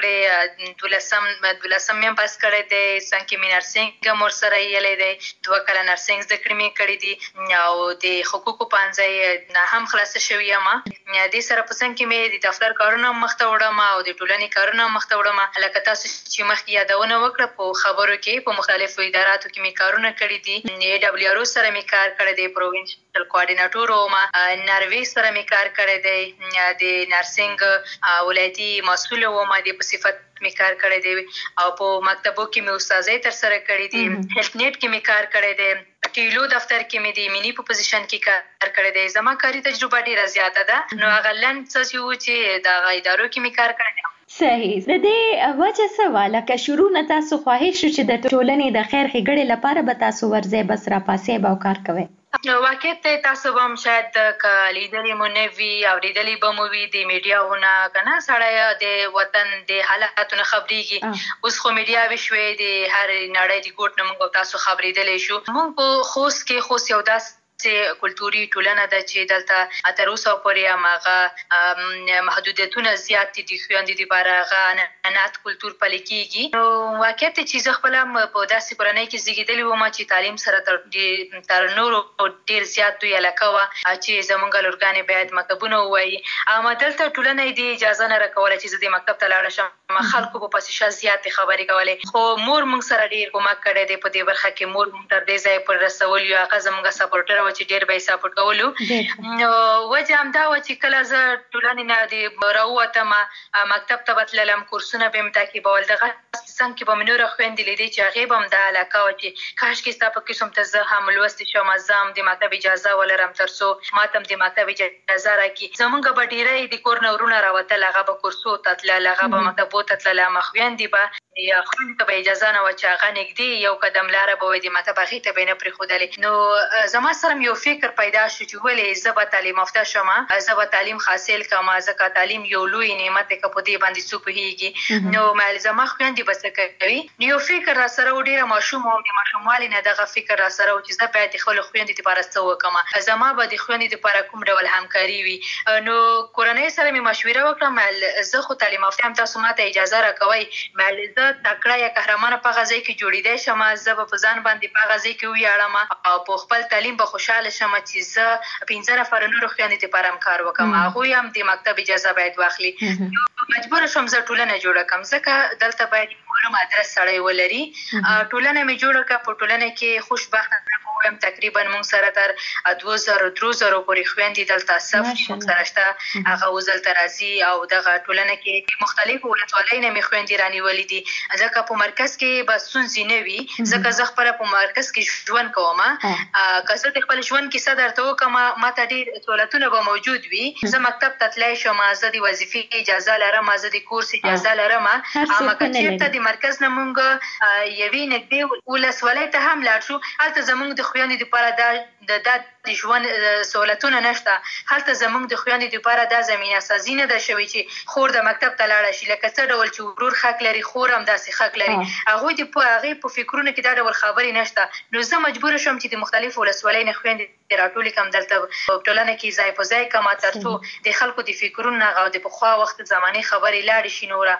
کړې 12 مې پاس کړی دی. څنګه کې مې نرسنګ هم ورسره یلی دی. 2 کاله نرسنګ زده کړې مې کړي دي او د حقوقو پوهنځی نه هم خلاصه شوې یم. د سره په څنګ کې مې د دفتر کارونه مخته وړم او د ټولنې کارونه مخته وړم. لکه تاسو چې مخکې یادونه وکړه په خبرو کې په مختلفو اداراتو کې مې کارونه کړي دي. AWRO سره مې کار کړی دی، پروینشل کوارډینیټور وم. ناروې سره مې کار کړی دی، د نرسنګ ولایتي مسؤل وم، د په صفت مې کار کړی دی. او په مکتبو کې مې استادۍ تر سره کړي دي. هیلث نیټ کې مې کار کړی دی. ټیلو دفتر کې مې د مینی په پوزیشن کې کار کړی دی. زما کاري تجربه ډیره زیاته ده. نو هغه لنډ څه چې د ادارو کې مې کار کړی دی. صحیح. د دې وجه څه وه؟ لکه شروع نه تاسو خواهش شو چې د ټولنې د خیر ښېګړې لپاره به تاسو ورځئ، بس راپاسئ به او کار کوئ؟ واقعیت ته تاسو به هم شاید که لیدلې مو نه وي او لیدلې به مو وي د میډیاونه، که نه سړی د وطن د حالاتو نه خبرېږي. اوس خو میډیاوې شوې، د هر نړۍ د ګوټ نه موږ تاسو خبرېدلی شو. موږ په خوست یو داسې کلتوري ټولنه ده چې دلته تر اوسه پورې هماغه محدودیتونه زیات دي. د خویندو دپاره هغه عنعنات کلتور پلی کېږي. نو واقعیت چې زه خپله په داسې کورنۍ کې زېږېدلې وم چې تعلیم سره تر نورو ډېر زیات دوی علاقه وه چې زموږ لورګانې باید مکتبونه ووایي. اما دلته ټولنه یې دې اجازه نه راکوله چې زه دې مکتب ته لاړه شم. خلکو په پسې ښه زیاتې خبرې کولې، خو مور موږ سره ډېر کومک کړی دی په دې برخه کې. مور موږ تر دې ځایه پورې رسولي یو، هغه زموږ سپورټر چې ډېر به یې سپورټ کولو. نو وجه همدا وه چې کله زه ټولنې نه راووتم، مکتب ته به تللم، کورسونه به مې تعقیبول. دغه څنګ کې به مې نوره خویندې لیدې چې هغې به هم دا علاقه وه چې کاشکې ستا په قسم ته زه هم لوستې شم، زه هم د مکتب اجازه ولرم تر څو ما ته هم د مکتب اجازه راکړي. زموږ به ډېری د کور نه ورونه راوتل، هغه به کورسو ته تلل، هغه به مکتبو ته تلل. اما خویندې به یا خویندو ته به اجازه نه وه چې هغه نږدې یو قدم لاره به وي د مکتب، هغې ته به یې نه پرېښودلې. نو زما سره یو فکر پیدا شو چې ولې زه به تعلیم یافته شم، زه به تعلیم حاصل کړم، ځکه تعلیم یو لوی نعمت دی، که په دې باندې څوک پوهېږي. نو زما خویندې به څه کوي؟ نو یو فکر را سره و، ډېره ماشوم وم، د ماشوموالي نه دغه فکر را سره و چې زه باید د خپلو خویندو دپاره څه وکړم، زما به د خویندو دپاره کوم ډول همکاري وي. نو کورنۍ سره مې مشوره وکړم، زه خو تعلیم یافته یم، تاسو ما ته اجازه راکوئ، زه تکړه یا قهرمانه په هغه ځای کې جوړېدی شم، زه به په ځان باندې په هغه ځای کې وویاړم او په خپل تعلیم به خوشحاله شم چې زه 15 نفره نورو خویندو دپاره هم کار وکړم، هغوی هم د مکتب اجازه باید واخلي. مجبوره شوم زه ټولنه جوړه کړم، ځکه دلته باید معلوم ادرس سړی ولري. ټولنه مې جوړه کړه. په ټولنه کې خوشبخته ویم، تقریبا موږ سره تر 2000 پورې خویندې دلته صف موږ سره شته، هغه اوس دلته راځي. او دغه ټولنه کې مختلفو ولسوالۍ نه مې خویندې رانیولې دي، ځکه په مرکز کې به ستونزې نه وي، ځکه زه خپله په مرکز کې ژوند کوم. که زه د خپل ژوند کیسه درته وکړم، ما ته ډېر سهولتونه به موجود وي. زه مکتب ته تللی شم، زه د وظیفې اجازه لرم، زه د کورس اجازه لرم. اما که چېرته د مرکز نه موږ یوې نږدې ولسوالۍ ته هم لاړ شو، هلته زموږ د خویندو دپاره دا د ژوند سہولتونه نشته، هلته زموږ د خویندې دپاره دا زمینه سازي نه ده شوې چې خور د مکتب ته لاړه شي. لکه څه ډول چې ورور حق لري خور هم داسې حق لري. هغوی په فکرونو کې دا ډول خبرې نشته. نو زه مجبوره شوم چې د مختلفو ولسوالیو نه خویندې راټولې کړم دلته په ټولنه کې ځای په ځای کړم تر څو د خلکو د فکرونو او د پخوا وخت زمانې خبرې لاړې شي. نوره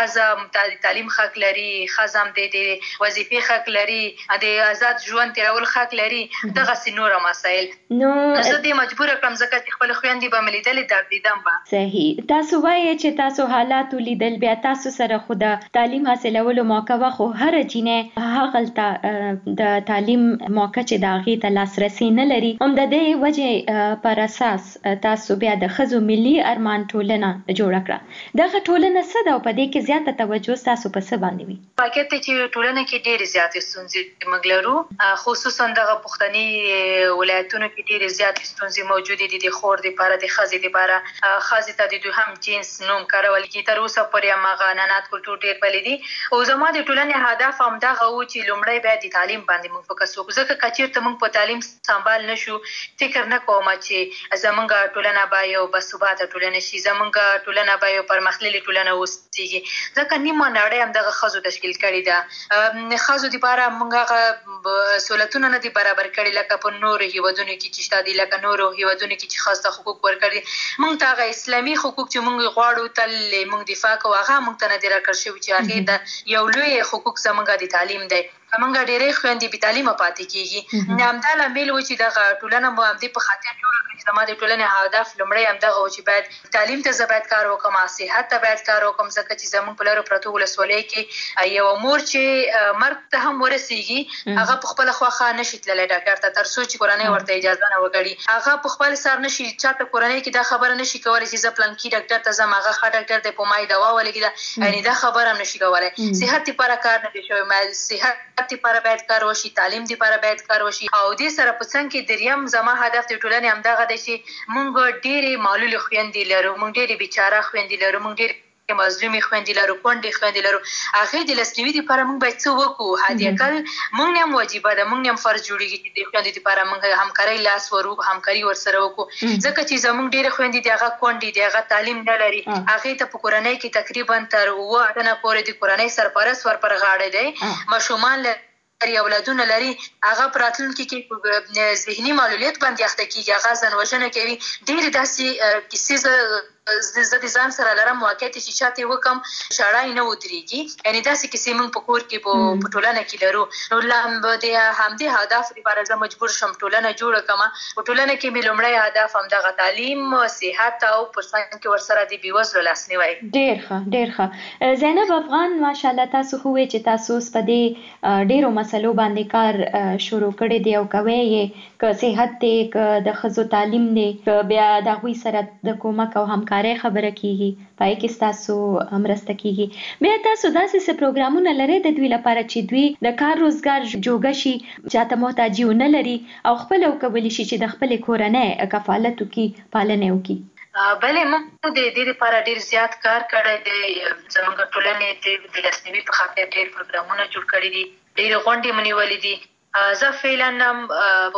ښځه د تعلیم حق لري، ښځه هم د وظیفې حق لري، د آزاد ژوند تېرول حق لري، دغسې نوره مسایل. نو زه دې مجبوره کړم ځکه چې خپلې خویندې به مې لیدلې دردېدم به. صحیح. تاسو وایئ چې تاسو حالات ولیدل، بیا تاسو سره خو د تعلیم حاصلولو موقع وه، خو هره جینۍ هغلته د تعلیم موقع چې د هغې ته لاسرسی نه لري. هم د دې وجې پر اساس تاسو بیا د ښځو ملي ارمان ټولنه جوړه کړه. دغه ټولنه څه ده او په دې کې زیاته توجه ستاسو په څه باندې وي؟ واقعیت دی چې ټولنه کې ډېرې زیاتې ستونزې موږ لرو، خصوصا دغه پښتني ولایتونو کې ډېرې زیاتې ستونزې موجودې دي. د خور دپاره، د ښځې دپاره، ښځې ته د دوهم جنس نوم کارول کېږي. تر اوسه پورې هماغه عنعنات کلتور ډېر پلي دي. او زما د ټولنې هدف همدغه و چې لومړی باید د تعلیم باندې موږ فوکس وکړو، ځکه که چېرته موږ په تعلیم سنبال نه شو، فکر نه کوم چې زموږ ټولنه به یو باثباته ټولنه شي، زموږ ټولنه به یو پرمختللې ټولنه اوسېږي. ځکه نیمه نړۍ همدغه ښځو تشکیل کړې ده. ښځو دپاره موږ هغه سهولتونه نه دي برابر کړي لکه په نورو هېوادونو کې چې شته دي، لکه نورو هېوادونو کې چې ښځو ته حقوق ورکړي. موږ ته هغه اسلامي حقوق چې موږ غواړو تل موږ دفاع کوو، هغه موږ ته نه دي راکړل شوي چې هغې د یو لوی حقوق زموږ د تعلیم دی. موږ ډېرې خویندې بې تعلیمه پاتې کېږي. همدا لامل و چې دغه ټولنه مو همدې په خاطر جوړه کړه چې زما د ټولنې هدف لومړی همدغه و چې باید تعلیم ته زه باید کار وکړم، صحت ته باید کار وکړم، ځکه چې زموږ په لرو پرتو ولسوالیو کې یوه مور چې مرګ ته هم ورسېږي، هغه په خپله خوښه نشي تللی ډاکټر ته تر څو چې کورنۍ ورته اجازه نه وکړي. هغه په خپل سر نشي چاته کورنۍ کې دا خبره نشي کولی چې زه پلانکي ډاکټر ته ځم، هغه ښه ډاکټر دی په ما یې دوا ولګېده، یعنې دا خبره هم نشي کولی. صحت دپاره کار نه دی شوی، صحت دپاره باید کار وشي، تعلیم دپاره باید کار وشي. او دې سره په څنګ کې دریم زما هدف د ټولنې همدغه دی چې موږ ډېرې معلولې خویندې لرو، موږ ډېرې بیچاره خویندې لرو، موږ ډېرې مظلومې خویندې لرو، کونډې خویندې لرو. هغې د لاسنیوي دپاره موږ باید څه وکړو؟ حداقل موږ نه هم واجبه ده، موږ نه هم فرض جوړېږي چې د خویندې دپاره موږ همکارۍ لاس همکاري ورسره وکړو. ځکه چې زموږ ډېرې خویندې دي هغه کونډې دي، هغه تعلیم نه لري، هغې ته په کورنۍ کې تقریبا تر 7 تنه پورې د کورنۍ سرپرست ورپر غاړه دی، ماشومان لري، اولادونه لري، هغه په راتلونکي کې ذهني معلولیت باندې اخته کېږي، هغه ځان وژنه کوي. ډېرې داسې کیسې زه د ځان سره لرم، واقعیت چې چاته یې وکړم شړای نه ودرېږي. یعنې داسې کیسې موږ په کور کې په ټولنه کې لرو. نو د همدې هدف لپاره زه مجبور شم ټولنه جوړه کړم. په ټولنه کې مې لومړی هدف همدغه تعلیم، صحت او په څنګ کې ورسره د بېوزلو لاسنیوی. ډېر ښه، ډېر ښه. زینب افغان، ماشاءالله تاسو خو وایئ چې تاسو اوس په دې ډېرو مسلو باندې کار شروع کړی دی او کوئ یې، که صحت دی، که د ښځو تعلیم دی، که بیا د هغوی سره د کومک او همکارۍ خبره کېږي، پای کې ستاسو مرسته کېږي. بیا تاسو داسې څه پروګرامونه لرئ د دوی لپاره چې دوی د کار روزګار جوګه شي، چاته محتاجي ونه لري او خپله وکولی شي چې د خپلې کورنۍ کفالت وکړي، پالنه وکړي؟ بلې موږ د دې لپاره ډېر زیات کار کړی دی. زموږ ټولنې د لاسنیوي په خاطر ډېر پروګرامونه جوړ کړي دي، ډېرې غونډې مو نیولې دي. زه فعلا هم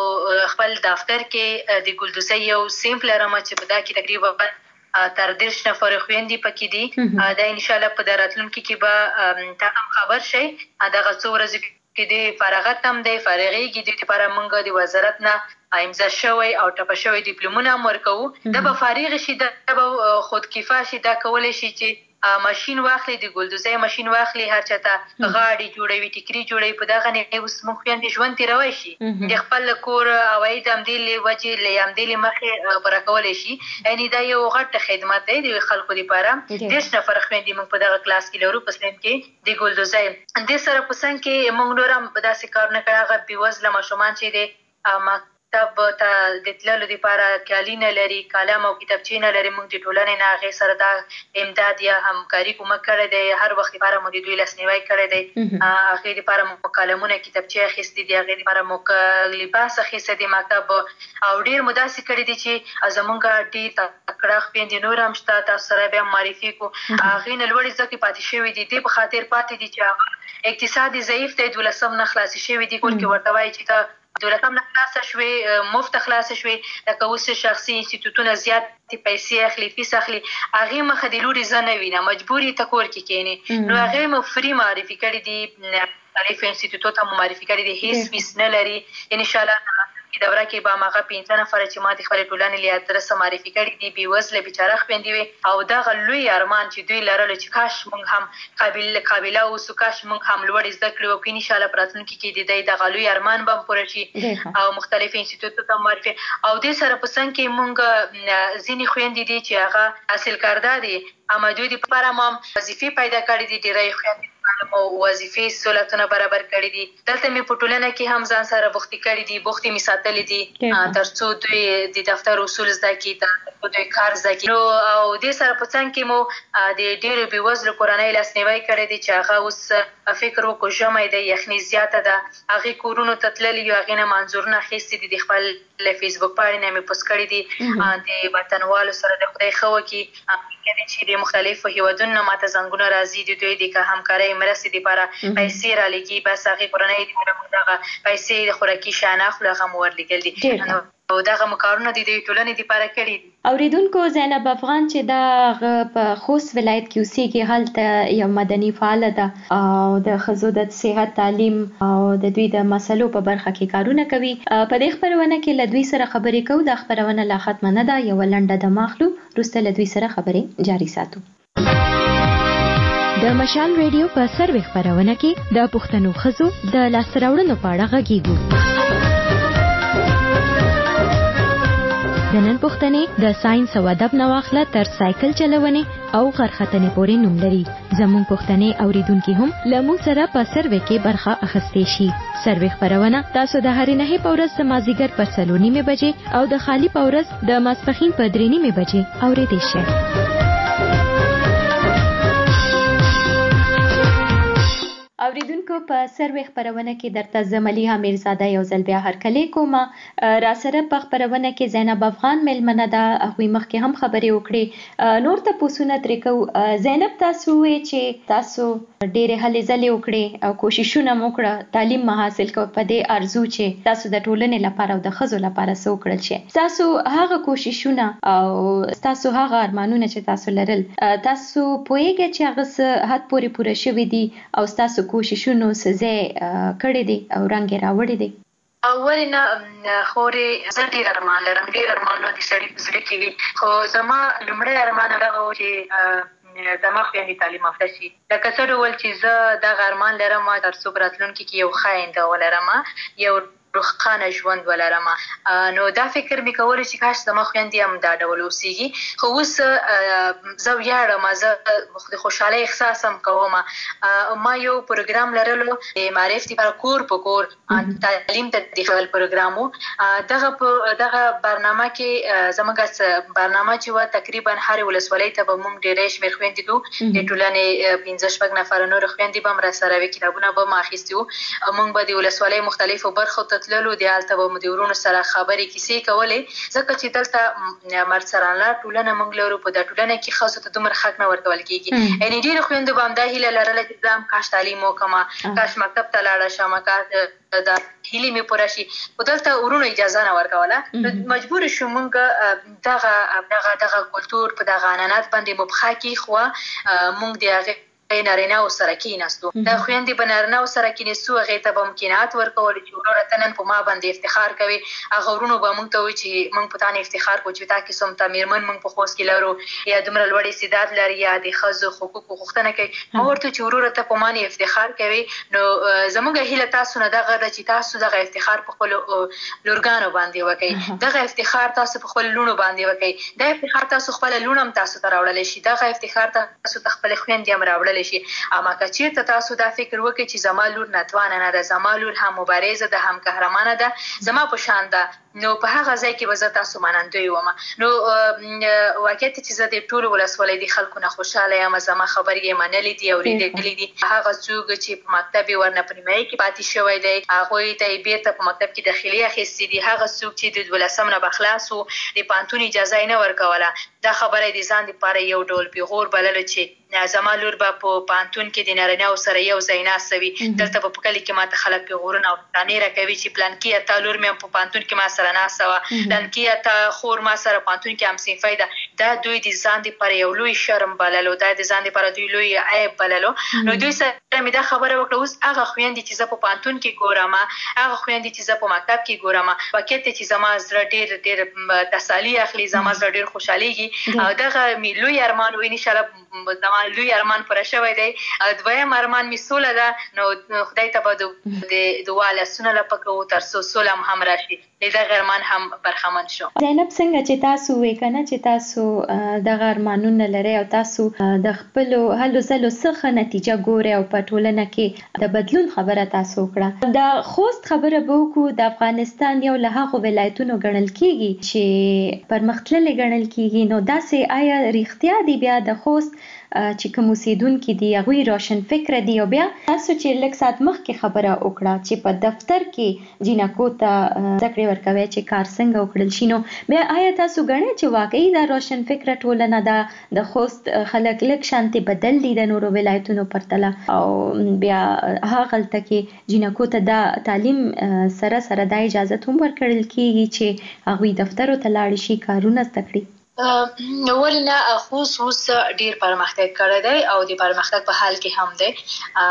په خپل دفتر کې د ګلدوزۍ یو صنف لرم چې په دا کې تقریبا تر 30 نفر خویندې پکې دي. دا انشاءالله په راتلونکي کې به تا هم خبر شئ. دغه څو ورځې کې د فراغت هم دی، فارغېږي. دې لپاره موږ د وزارت نه امضا شوی او ټاپه شوی ډیپلومونه هم ورکوو. دا به فارغ شي، دا به خودکفا شي، دا کولی شي چې ماشین واخلي، د ګلدوزۍ ماشین واخلي، هر چاته غاړې جوړوي، ټیکري جوړوي. په دغه نه اوس موږ خویندې ژوند تېروی شي، د خپل کور عواید همدې له وجې له همدې له مخې پوره کولی شي. یعنې دا یو غټ خدمت دی د خلکو دپاره. 30 نفر خویندې موږ په دغه کلاس کې لرو په صنف کې د ګلدوزۍ. دې سره په څنګ کې موږ نور هم داسې کارونه کړي. هغه بېوزله ماشومان چې د مکتب ته د تللو دپاره کالي نه لري، قلم او کتابچې نه لري، موږ د ټولنې نه هغې سره دا امداد یا همکاري کومک کړی دی. هر وخت دپاره مو د دوی لاسنیوی کړی دی. هغې دپاره مو قلمونه، کتابچې اخیستې دي، هغې دپاره مو لباس اخیستی دی مکتب. او ډېر مو داسې کړي دي چې زموږ ډېر تکړه خویندې نور هم شته، تاسو سره بیا معرفي کړو. هغې نه لوړې زده کړې پاتې شوي دي، دې په خاطر پاتې دي چې هغه اقتصاد ضعیف دی، 12 نه خلاصې شوي دي. کور کې ورته وایي چې ته دولت هم خلاص شوي مفت خلاص شوي لکه اوس شخصي انسټیټوټونه زیات پیسې اخلي فیس اخلي هغه مخه د لوري زنه وینه مجبوري تکور کې کینی نو هغه مو فری معرفي کړی دي مختلف انسټیټوټ هم معرفي کړی دي هیڅ فیس نه لري ان شاء الله کی دوره کې به ماغه 15 نفر چې ما د خپل ټولنې له ادرس معرفي کړی دي بي وسله بیچاره خويندې وي او دا غلوی ارمان چې دوی لرل چې کاش مونږ هم قابله او سکاش مونږ هم لوړ زده کړو او ان شاء الله پراتونکو کې د غلوی ارمان به پوره شي او مختلف انسټیټوټ ته معرفي او د سره پسند کې مونږ ځینی خويندې دي چې هغه حاصل کړدا دي اما دوی د لپاره مام وظیفه پیدا کړې دي ډیرې خويندې او وظیفې سہولتونه برابر کړې دي دلته می پټولنه کې هم ځان سره بوختي کړې دي بوختي می ساتلې دي ترڅو دوی د دفتر اصول زده کی ترڅو دوی کار زده کی او د سره پڅن کې مو د ډېر بیوزلو کورنۍ لاسنیوي کړې دي چې هغه اوس فکر وکړو جمعې د یخني زیاته ده هغه کورونو تتللی یو هغه نه منظورونه خېستې دي د خپل فیسبوک باندې نه می پوسټ کړې دي د وطنوالو سره د خدای خو کې چې د مختلفو هیوادونو ماته زنګونه راځي د دوی د همکارۍ مرستې لپاره پیسې را لګي بس هغه کورنۍ د موږ پیسې د خوراکي شانه خلغه مور لګل دي او دغه مکارونه د ټولنې لپاره کړی دي اوریدونکو زینب افغان چې دا په خوست ولایت کې اوسېږي هلته یو مدني فعال ده او د ښځو د صحت تعلیم او د دوی د مسلو په برخه کې کارونه کوي په دې خبرونه کې له دوی سره خبرې کوو دا خبرونه لا ختمه نه ده یو لنډه د ماخلو وروسته له دوی سره خبرې جاري ساتو د مشال ریډیو په سروي خبرونه کې د پښتنو ښځو د لاسراوړنو په اړه غږیږو د نن پښتنې د ساينس او ادب نواخله تر سایکل چلونې او غرختنې پورې نوم لري زموږ پښتنې اوریدونکو هم لمو سره په سروي کې برخه اخیستې شي سروي خبرونه تاسو د هرې نه په ورځ د مازیګر په 3:30 بجې او د خالی په ورځ د ماسپخین په 3:30 بجې اوریدئ شئ اوریدونکو په سروي خبرونه کې درته زملیها میرزاده یو ځل بیا هرکلی کوم را سره په خبرونه کې زینب افغان ملمنه ده هغه مخکې هم خبرې وکړي نور ته پوسونه ترې کو زینب تاسو چې تاسو ډېرې هلې ځلې وکړي او کوششونه وکړه تعلیم حاصل کو په دې ارزو چې تاسو د ټولنې لپاره او د ښځو لپاره څه وکړل شي تاسو هغه کوششونه او تاسو هغه ارمانونه چې تاسو لرل تاسو پوهیږئ چې هغه حد پورې پوره شوي دي او تاسو کوششونو سزا کړې دي او رنګ راوړې دي اولنا خوري زه ډېر ارمان لرم ډېر ارمانونه دي سړي په زړه کې وي خو زما لومړی ارمان هغه و چې زما خویندې تعلیم یافته شي لکه څه ډول چې زه دغه ارمان لرم ترڅو په راتلونکي کې یو ښه آینده ولرم یو روښانه ژوند ولرم نو دا فکر مې کول چې کاش زما خویندې هم دا ډول اوسېږي خو اوس زه ویاړم زه د خوشحالۍ احساس هم کوم ما یو پروګرام لرلو د معرف لپاره کور په کور تعلیم ته د خپل پروګرام دغه برنامه کې زموږ برنامه چې و تقریبا هر ولسوالۍ ته به موږ ډېرې شمېر خویندې دوه د ټولنې 15 نفر نور خویندې به هم را سره وي کتابونه به ما اخیستي وو موږ به د ولسوالۍ مختلفو برخو تللو د هلته به مو د ورونو سره خبرې کیسې کولې ځکه چې دلته مرد سرانه ټولنه موږ لرو په د ټولنه کې ښځو ته دومره حق نه ورکول کېږي یعنې ډېرو خویندو به همدا هیله لرله چې زه هم کاش تعلیم وکړم کاش مکتب ته لاړه شم د هیلې مې پوره شي خو دلته ورونو اجازه نه ورکوله مجبور شو موږ دغه کلتور په دغه عنعنات باندې مبخا کېښوه موږ د هغې نارینه او سره کېناستو دا خویندې به نارینه او سره کېناستو هغې ته به ممکنات ورکول چې وروره ته نن په ما باندې افتخار کوي هغه ورونو به موږ ته وایي چې موږ په تا نه افتخار کوو چې تا قسم ته مېرمن موږ په خوست کې لرو یا دومره لوړ استعداد لري یا د ښځو حقوقو غوښتنه کوي ما ورته چې وروره ته په ما نه افتخار کوي نو زموږ هیله تاسو نه دغه ده چې تاسو دغه افتخار په خپلو لورګانو باندې وکړئ دغه افتخار تاسو په خپلو لوڼو باندې وکړئ دا افتخار تاسو خپله لوڼ هم تاسو ته راوړلی شي دغه افتخار تاسو ته خپلې خویندې هم راوړلی شي اما که چېرته تاسو دا فکر وکړئ چې زما لور ناتوانه نه ده زما لور هم مبارزه ده هم قهرمانه ده زما په شان ده نو په هغه ځای کې به زه تاسو منندوی وم نو واقعیت چې زه د ټولو ولسوالۍ د خلکو نه خوشحاله یم زما خبرې یې منلې دي اورېدلې دي هغه څوک چې په مکتب یې ورنه په نیمایي کې پاتې شوی دی هغوی ته یې بېرته په مکتب کې داخلي اخیستې دي هغه څوک چې د 12 نه به خلاص و د پوهنتون اجازه یې نه ورکوله دا خبره یې د ځان دپاره یو ډول پیغور بللو چې زما لور به په پانتون کې د نارینه سره یو ځای ناستوي دلته په کلی کې ماته خلک پیغورونه او تانې راکوي چې پلان کې تا لور مې په پانتون کې ما سره ناستوه پلان کې تا خور ما سره پانتون کې هم صنفی ده دا دوی د ځان دپاره یو لوی شرم بللو دا د ځان دپاره دوی لوی عیب بللو نو دوی سره مې دا خبره وکړه اوس هغه خویندې چې زه په پانتون کې ګورم هغه خویندې چې زه په مکتب کې ګورم واقعیت دی چې زما زړه ډېر تسالي اخلي زما زړه ډېر خوشحالېږي او دغه مې لوی ارمان و انشاءالله زما لوی ارمان پوره شوی دی دویم ارمان مې سوله ده نو خدای ته به د دعا لاسونه لپه کوو تر څو سوله هم راشي د دغه ارمان هم برخمن شو. زینب څنګه چې تاسو وې کنه چې تاسو دغه ارمانونه لرئ او تاسو د خپلو هلو ځلو څخه نتیجه ګورئ او په ټولنه کې د بدلون خبره تاسو وکړه د خوست خبره به وکړو د افغانستان یو له هغو ولایتونو ګڼل کیږي چې پرمختللي ګڼل کیږي نو داسې آیا رښتیا دی بیا د خوست چې کوم اوسیدونکي دي هغوی روشن فکره دي او بیا تاسو چې لږ ساعت مخکې خبره وکړه چې په دفتر کې جینکو ته زده کړې ورکوي چې کار څنګه وکړل شي نو بیا آیا تاسو ګڼئ چې واقعي دا روشن فکره ټولنه ده د خوست خلک لږ شانتې بدل دي د نورو ولایتونو پرتله او بیا هغلته کې جینکو ته دا تعلیم سره سره دا اجازه هم ورکړل کیږي چې هغوی دفترو ته لاړ شي کارونه زده کړي ولې نه خوست اوس ډېر پرمختګ کړی دی او د پرمختګ په حال کې هم دی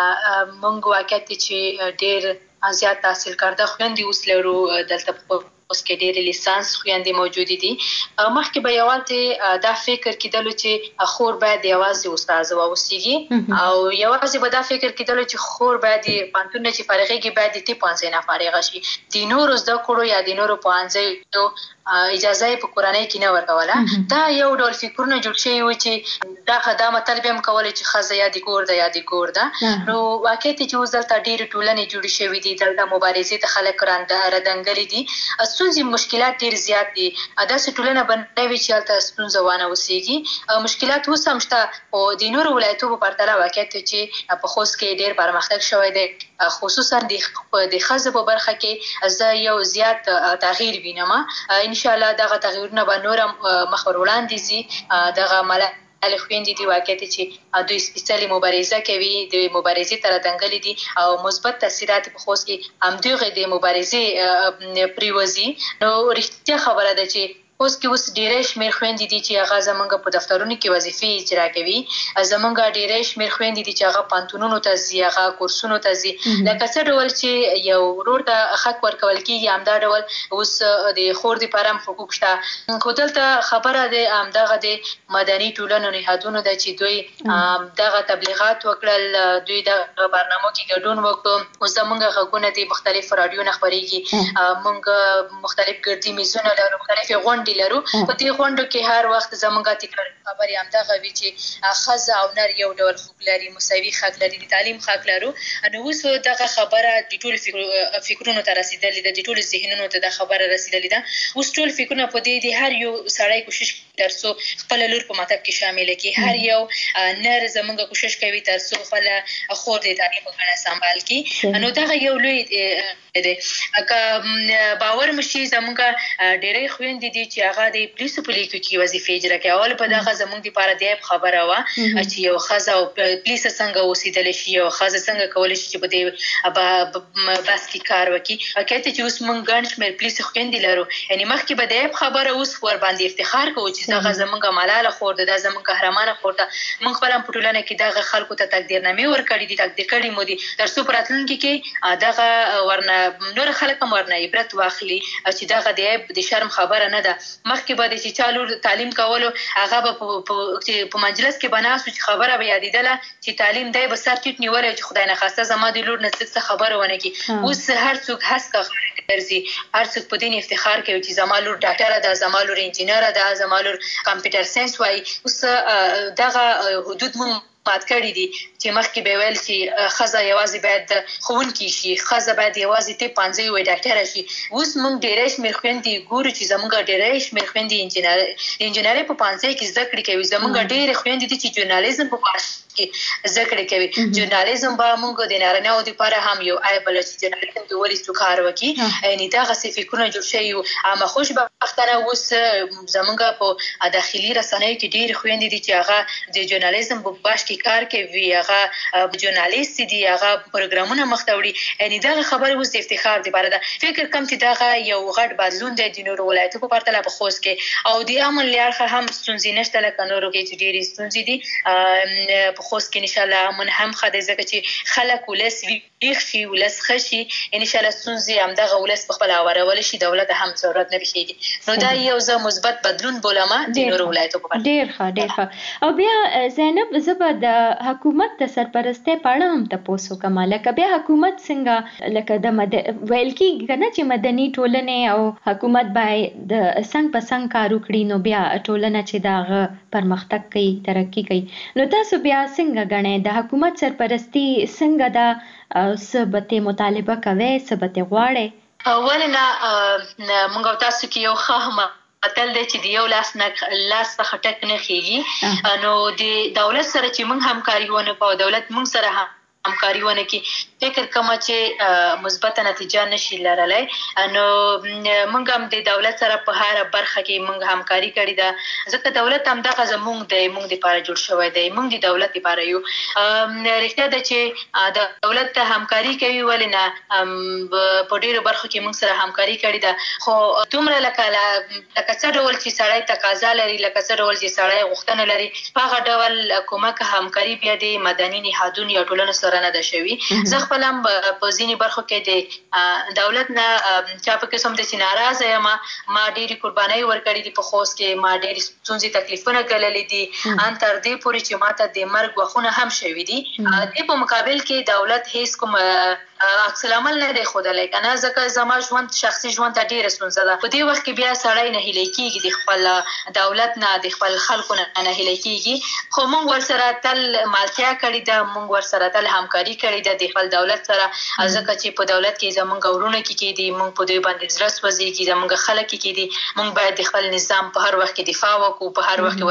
موږ واقعیت دی چې ډېر زیات تحصیل کرده خویندې اوس لرو دلته په اوس کې ډېرې لیسانس خویندې موجودې دي مخکې به یوازې دا فکر کېدلو چې خور باید یوازې استاذه واوسیږي او یوازې به دا فکر کېدلو چې خور باید د پوهنتون نه چې فارغېږي باید د طب پوهنځي نه فارغه شي د نورو زده کړو یا د نورو پوهنځیو اجازه یې په کورنۍ کې نه ورکوله دا یو ډول فکرونه جوړ شوي وو چې دا مطلب هم کولی چې ښځه یا د کور ده یا د کور ده نو واقعیت چې اوس دلته ډېرې ټولنې جوړې شوي دي دلته مبارزې ته خلک راډنګلي دي ستونزې مشکلات ډېر زیات دي داسې ټولنه به نه وي چې هلته ستونزه وانه اوسېږي مشکلات اوس هم شته خو د نورو ولایتو په پرتله واقعیت چې په خوست کې ډېر پرمختګ شوی دی خصوصا د ښځو په برخه کې زه یو زیات تغییر وینم انشاءالله دغه تغییرونه به نور هم مخ ور وړاندې ځي دغه ملالې خویندې دي واقعیت چې دوی سپېڅلې مبارزه کوي د مبارزې ته راډنګلي دي او مثبت تاثیرات په خوست کې همدغې د مبارزې پرېوځي نو رښتیا خبره ده چې اوس کې اوس ډېری شمېر خویندې دي چې هغه زموږ په دفترونو کې وظیفې اجرا کوي زموږ ډېری شمېر خویندې دي چې هغه پوهنتونونو ته ځي هغه کورسونو ته ځي لکه څه ډول چې یو ورور ته حق ورکول کېږي همدا ډول اوس د خور دپاره هم حقوق شته خو دلته خبره د همدغه د مدني ټولنو نهادونو ده چې دوی دغه تبلیغات وکړل دوی دغه برنامو کې ګډون وکړو اوس زموږ غږونه د مختلفو راډیو نه خپرېږي موږ مختلف ګردي میزونه لرو مختلفې غونډې لرو په دې غونډو کې هر وخت زموږ تکراري خبرې همدغه وي چې ښځه او نر یو ډول حقوق لري مساوي حق لري د تعلیم حق لرو نو اوس دغه خبره د ټولو فکرونو ته رسېدلې ده د ټولو ذهنونو ته دا خبره رسېدلې ده اوس ټول فکرونه په دې د هر یو سړی کوشش تر څو خپله لور په مکتب کې شامله کړي هر یو نر زموږ کوشش کوي تر څو خپله خور د تعلیم په ګڼه سمبال کړي نو دغه یو لوی دی که باور مشي زموږ ډېری خویندې دي چې هغه د پولیسو په لیکو کې وظیفې اجرا کوي اول په دغه زموږ دپاره د عیب خبره وه چې یو ښځه او پولیسه څنګه اوسېدلی شي یو ښځه څنګه کولی شي چې په دې بس کې کار وکړي واقعیت چې اوس موږ ګڼ شمېر پولیسو خویندې لرو یعنې مخکې به د عیب خبره اوس ورباندې افتخار کوو چې دغه زموږ ملاله خور ده دا زموږ قهرمانه خور ده موږ خپله په ټولنه کې دغه خلکو ته تقدیرنامې ورکړي دي تقدیر کړي مو دي تر څو په راتلونکي کې دغه ورنه نور خلک هم ورنه عبرت واخلي چې دغه د عیب د شرم خبره نه ده مخکې به د چې چا لور تعلیم کولو هغه به په مجلس کې به ناست و چې خبره به یادېدله چې تعلیم دی به سر ټیټ نیولی چې خدای نخواسته زما د لور نه څه خبره ونه کړي اوس هر څوک هسکه ګرځي هر څوک په دین افتخار کوي چې زما لور ډاکټره ده زما لور انجینره ده زما لور کمپیوټر ساینس وایي اوس دغه حدود موږ مات کړی دي چې مخکې به ویل چې خزه یوازې باید ښوونکې شي، خزه باید یوازې طب پوهنځی وي، ډاکټره شي. اوس موږ ډېری شمېر خویندې ګورو چې زموږ ډېری شمېر خویندې انجینرۍ په پوهنځي کې زده کړې کوي. زموږ ډېرې خویندې دي چې ژورنالیزم په پوهنځي کې زده کړې کوي. ژورنالیزم به موږ د نارینه‌و دپاره هم یو عیب بلل چې ژورنالیزم د ولې څوک کار وکړي. یعنې دغسې فکرونه جوړ شوي وو. اما خوشبختانه اوس زموږ په داخلي رسنیو کې ډېرې خویندې دي چې هغه د ژورنالیزم په باش کې کار کوي، هغه ژورنالیست دي، هغه پروګرامونه مخ ته وړي. یعنې دغه خبرې اوس د افتخار دپاره ده. فکر کوم چې دغه یو غټ بدلون دی د نورو ولایتو په پرتله په خوست کې. او د امن له اړخه هم ستونزې نشته لکه نورو کې چې ډېرې ستونزې دي. په خوست کې انشاءالله امن هم ښه دی ځکه چې خلک ولس ویښ شي، ولس ښه شي، انشاءالله ستونزې همدغه ولس پخپله هوارولی شي، دولت هم ضرورت نه پېښېږي. نو دا یو زه مثبت بدلون بولم د نورو ولایتو په پرتله. ډېر ښه ډېر ښه. او بیا زینب زه به د حکومت د سرپرستۍ په اړه هم تپوس وکړم. لکه بیا حکومت څنګه لکه د ویل کېږي که نه چې مدني ټولنې او حکومت باید د څنګ په څنګ کار وکړي، نو بیا ټولنه چې د هغه پرمختګ کوي، ترقي کوي. نو تاسو بیا څنګه ګڼئ د حکومت سرپرستي څنګه ده؟ څه به ترې مطالبه کوئ، څه به ترې غواړئ؟ ولې نه، موږ او تاسو کې یو ښه متل دی چې د یو لاس څخه ټک نه خېږي. نو د دولت سره چې موږ همکاري ونه کړو، دولت موږ سره همکاري ونه کړي، فکر کومه چې مثبته نتیجه نشي لرلی. نو موږ هم د دولت سره په هره برخه کې موږ همکاري کړې ده، ځکه دولت همدغه زموږ دی، موږ دپاره جوړ شوی دی، موږ د دولت دپاره یو. رښتیا ده چې د دولت ته همکاري کوي، ولې نه، په ډېرو برخو کې موږ سره همکاري کړې ده. خو دومره لکه څه ډول چې سړی تقاضا لري، لکه څه ډول چې سړی غوښتنه لري، په هغه ډول کومک همکاري بیا د مدني نهادونو یا ټولنو سره نه ده شوي. زه خپل هم په ځینې برخو کې د دولت نه چا په قسم د چې ناراضه یم. ما ډېرې قربانۍ ورکړې دي په خوست کې، ما ډېرې ستونزې تکلیفونه ګاللي دي، ان تر دې پورې چې ما ته د مرګ وختونه هم شوي دي. دې په مقابل کې دولت هیڅ کوم عکس العمل نه دی ښودلی که نه، ځکه زما ژوند شخصي ژوند ته ډېره ستونزه ده. په دې وخت کې بیا سړی نهیلی کېږي، د خپل دولت نه، د خپل خلکو نه نهیلی کېږي. خو موږ ورسره تل مالتیا کړې ده، موږ ورسره تل همکاري کړې ده د خپل دولت سره، ځکه چې په دولت کې زموږ ورونه کې دي، موږ په دوی باندې زړه سوځېږي، زموږ خلک کې دي. موږ باید د خپل نظام په هر وخت کې دفاع وکړو، په هر وخت کې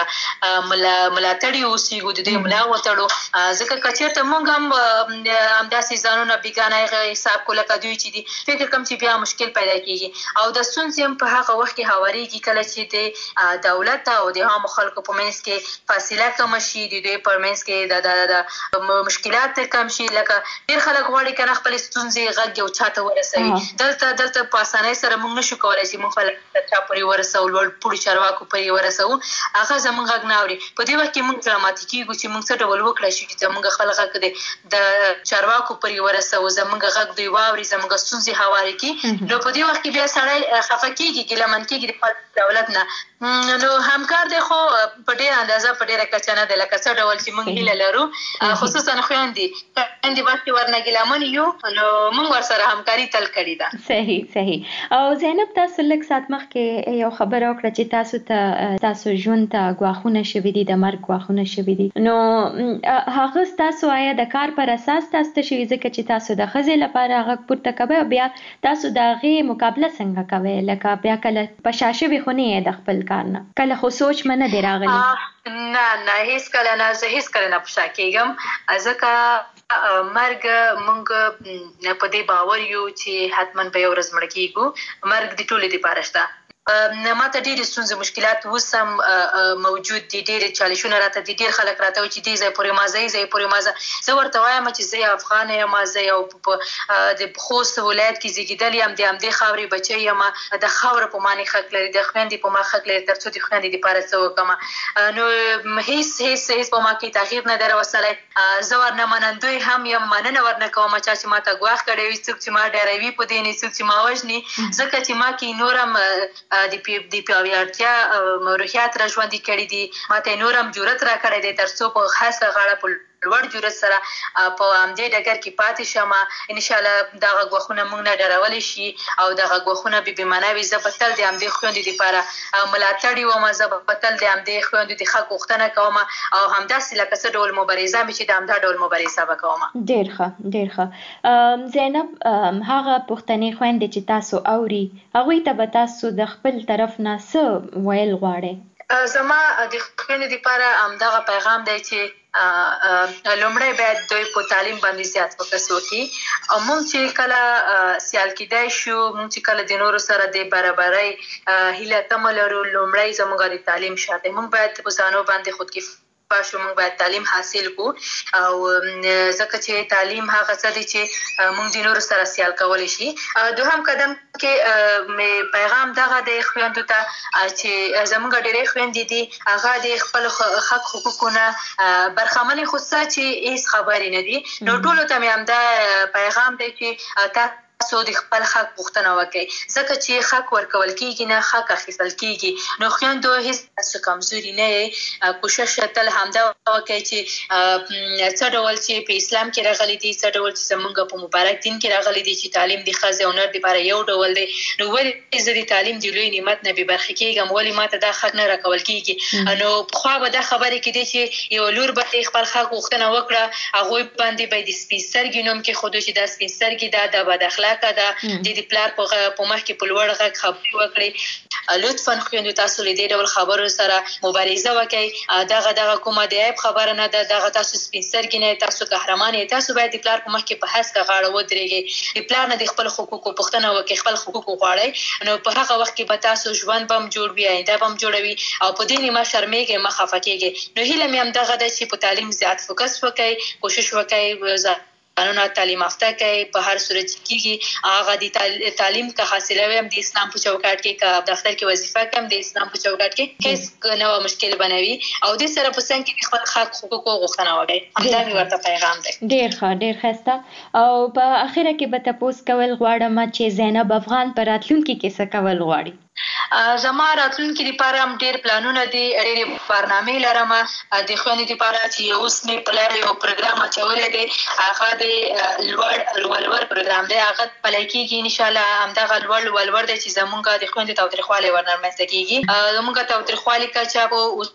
ورسره ملاتړي اوسېږو، د دوی ملا وتړو، ځکه که چېرته موږ هم همداسې ځانونه بېګانه حساب کړو لکه دوی چې دي، فکر کوم چې بیا مشکل پیدا کېږي. او د ستونزې هم په هغه وخت کې هوارېږي کله چې د دولت او د عامو خلکو په منځ کې فاصله کمه شي، د دوی په منځ کې د مشکلات کم شي. لکه ډېر خلک غواړي که نه خپلې ستونزې غږ یو چا ته ورسوي. دلته په اسانۍ سره موږ نشو کولی چې موږ خپل چا پورې ورسوو، لوړ پوړو چارواکو پورې ورسوو، هغه زموږ غږ نه اوري. په دې وخت کې موږ ډراماتي کېږو چې موږ څه ډول وکړی شو چې زموږ خپل غږ د چارواکو پورې ورسوو، زموږ غږ دوی واوري، زموږ ستونزې هوارې کړي. نو په دې وخت کې بیا سړی خفه کېږي، ګیلهمن کېږي د خپل دولت نه. نو همکار دی، خو په ډېره اندازه په ډېره کچه نه دی، لکه څه ډول چې موږ هیله لرو، خصوصا خویندې وخت ورنه ګیلهمن یو، نو موږ ورسره همکاري تل کړې ده. صحیح. او زینب تاسو لږ ساعت مخکې یو خبره وکړه چې تاسو ژوند ته ګواښونه شوي دي، د مرګ ګواښونه شوي دي. نو هغه ستاسو آیا د کار پر اساس تاسو ته شوي ځکه چې تاسو د ښځې لپاره غږ پورته کوئ، بیا تاسو د هغې مقابله څنګه کوئ؟ لکه بیا کله په شا شوي خو نه یې د خپل کار نه، کله خو سوچ مې نه دی راغلی؟ نه هیڅکله نه، زه هیڅکله نه په شا کېږم، ځکه مرګ موږ په دې باور یو چې حتما به یو ورځ مړه کېږو. مرګ د ټولو دپاره شته. ما ته ډېرې ستونزې مشکلات اوس هم موجود دي، ډېرې چالشونه راته دي، ډېر خلک راته وایي چې دې ځای پورې ما ځئ، ځای پورې ما ځه. زه ورته وایم چې زه یو افغان یم، زه یو د خوست ولایت کې زېږېدلې یم، د همدې خاورې بچی یم، د خاوره په ما حق لري، د خویندې په ما حق لري، تر څو د خویندې دپاره څه وکړم. نو هېڅ په ما کې تغییر نه دی راوستلی. زه ورنه منندوی هم یم، مننه ورنه کوم چا چې ما ته ګواښ کړی وي، څوک چې ما ډاروي په دې نه، څوک چې ما وژني، ځکه چې ما کې نور هم د پیاوړتیا روحیات را ژوندي کړي دي، ما ته نور هم جرأت را کړی دی تر څو په هسکه غاړه په لوړ جرأت سره په همدې ډګر کې پاتې شم. ان شاء الله دغه غوښونه موږ نه ډارول شي او دغه غوښونه به بیمانه وي. زه به تل د همدې خویندو لپاره ملاتړ وم، زه به تل د همدې خویندو د حق غوښتنه کوم او همداسې لکه څه ډول مبارزه مې چې د همدا ډول مبارزه به کوم. ډېر ښه. زینب، هغه پښتنې خویندې چې تاسو اوري هغوی ته به تاسو د خپل طرف نه څه ویل غواړئ؟ زما د خویندو لپاره همدغه پیغام دی چې لومړی باید دوی په تعلیم باندې زیات فوکس وکړي او موږ چې کله سیال کېدای شو، موږ چې کله د نورو سره د برابرۍ هیله تمه لرو، لومړی زموږ د تعلیم شرط دی. موږ باید په ځانو باندې خودکفا شو، موږ باید تعلیم حاصل کو او ځکه چې تعلیم هغه څه دی چې موږ د نورو سره سیال کولی شي. دوهم قدم کې پیغام دغه د خویندو ته چې زموږ ډېرې خویندې دي هغه د خپل حق حقوقونه برخمنې خو څه چې هیڅ خبرې نه دي. نو ټولو ته مې همدا پیغام دی چې تاسو د خپل حق غوښتنه وکړئ، ځکه چې حق ورکول کېږي نه حق اخیستل کېږي. نو خویندو هیڅ کمزوري نه یې، کوشش تل همدا وکړئ چې څه ډول چې په اسلام کې راغلي دي، څه ډول چې زموږ په مبارک دین کې راغلي دي چې تعلیم د ښځې او نر لپاره یو ډول دی. نو ولې زه د تعلیم د لوی نعمت نه بې برخې کېږم؟ ولې ماته دا حق نه راکول کېږي؟ نو پخوا به دا خبرې کېدې چې یو لور به خپل حق غوښتنه وکړه، هغوی باندې به د سپین سترګې نوم کېښودو چې دا سپین سترګې دا بد اخلاقه ده، د پلار په مخ کې په لوړ غږ خبرې وکړي. لطفا خویندو تاسو له دې ډول خبرو سره مبارزه وکړئ. دغه کومه د عیب خبره نه ده، دغه تاسو سپین سترګې نه، تاسو قهرمان یې. تاسو باید د پلار په مخ کې په هسکه غاړه ودرېږئ، د پلار نه د خپل حقوقو پوښتنه وکړئ، خپل حقوق وغواړئ. نو په هغه وخت کې به تاسو ژوند به هم جوړ وي، آینده به هم جوړوي او په دې نه مه شرمېږئ، مه خفه کېږئ. نو هیله مې همدغه ده چې په تعلیم زیات فوکس وکړئ، کوشش وکړئ قانون تعلیم یافته کوي په هر صورت کېږي. هغه د تعلیم که حاصلوي هم د اسلام په چوکاټ کې، که دفتر کې وظیفه کوم د اسلام په چوکاټ کې، هیڅ نه مشکل بنوي او دې سره په څنګ کې خپل حق حقوق غوښتنه وکړي. همدا مې ورته پیغام دی. ډېر ښه او په اخره کې به تاسو کول غواړم چې زینب افغان په راتلونکي کې څه کول غواړي؟ زما راتلونکي لپاره هم ډېر پلانونه دي، ډېرې برنامې لرم. د خویندو لپاره چې اوس مې په لاره یو پروګرام اچولی دی، هغه د لوړ ولور پروګرام دی، هغه پلی کېږي انشاءالله. همدغه لوړ ولور دی چې زموږ د خویندو تاوتریخوالی ورنرمنځته کېږي. زموږ تاوتریخوالي کچه به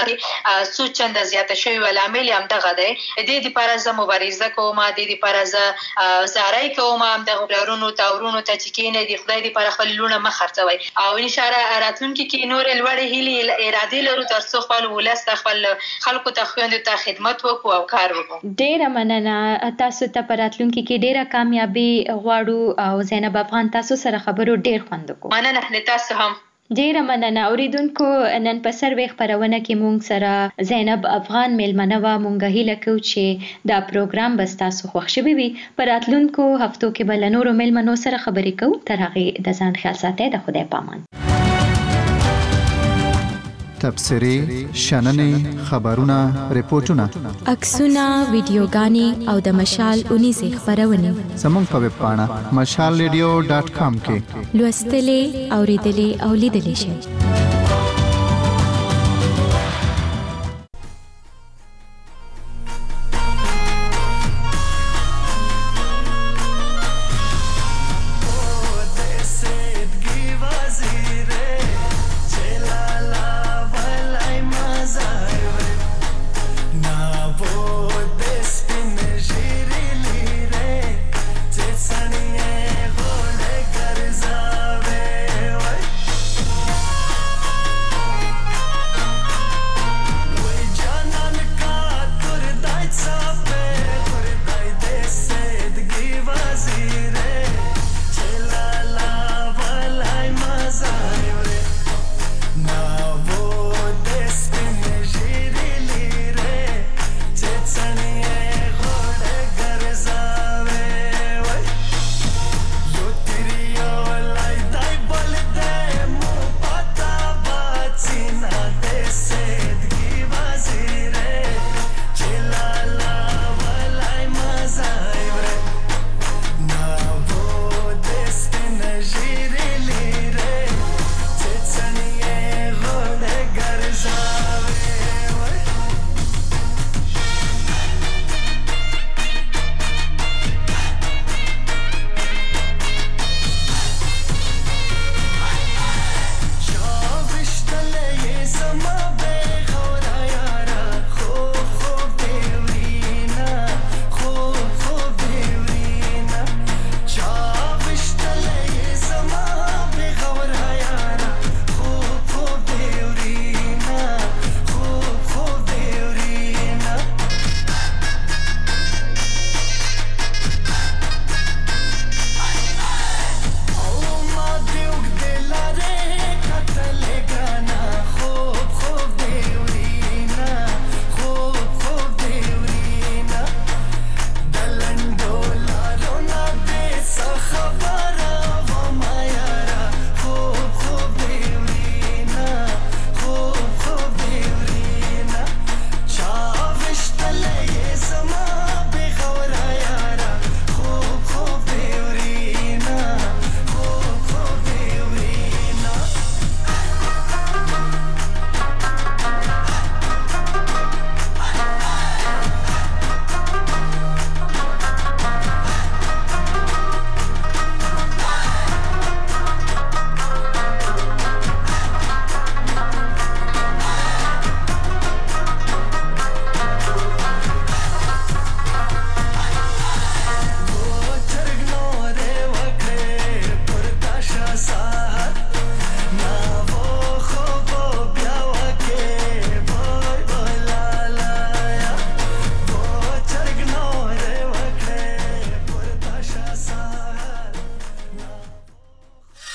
څو چنده زیاته شوې وه، لامل یې همدغه دی. دې دپاره زه مبارزه کوم، دې دپاره زه زاری کوم همدغه پلرونو تاورونو ته چې کېنئ، د خدای دپاره خپل لوڼه مه خرڅوئ او انشاءالله راتلونکي کې نورې لوړې هیلې ارادې لرو تر څو خپل ولس ته، خپل خلکو ته، خویندو ته خدمت وکړو او کار وکړو. ډېره مننه. تاسو ته په راتلونکي کې ډېره کامیابي غواړو او زینب افغان تاسو سره خبرو ډېر خوند وکړو. مننه له تاسو هم. ډیره مننه. اوریدونکو، نن په سروې خبرونه کې مونږ سره زینب افغان میلمنه وه. مونږ هیله کوو چې دا پروګرام به ستاسو خوښ شوی وي. په راتلونکو هفتو کې به له نورو میلمنو سره خبرې کوو. تر هغې د ځان خیال ساتئ. د خدای پامان. تبصرې، شننې، خبرونه، ریپورتونه، عکسونه، ویډیوګانې او د مشال 19 خبرونه زموږ په ویب پاڼه mashalradio.com کې لوستلې، اوریدلې او لیدلې شئ.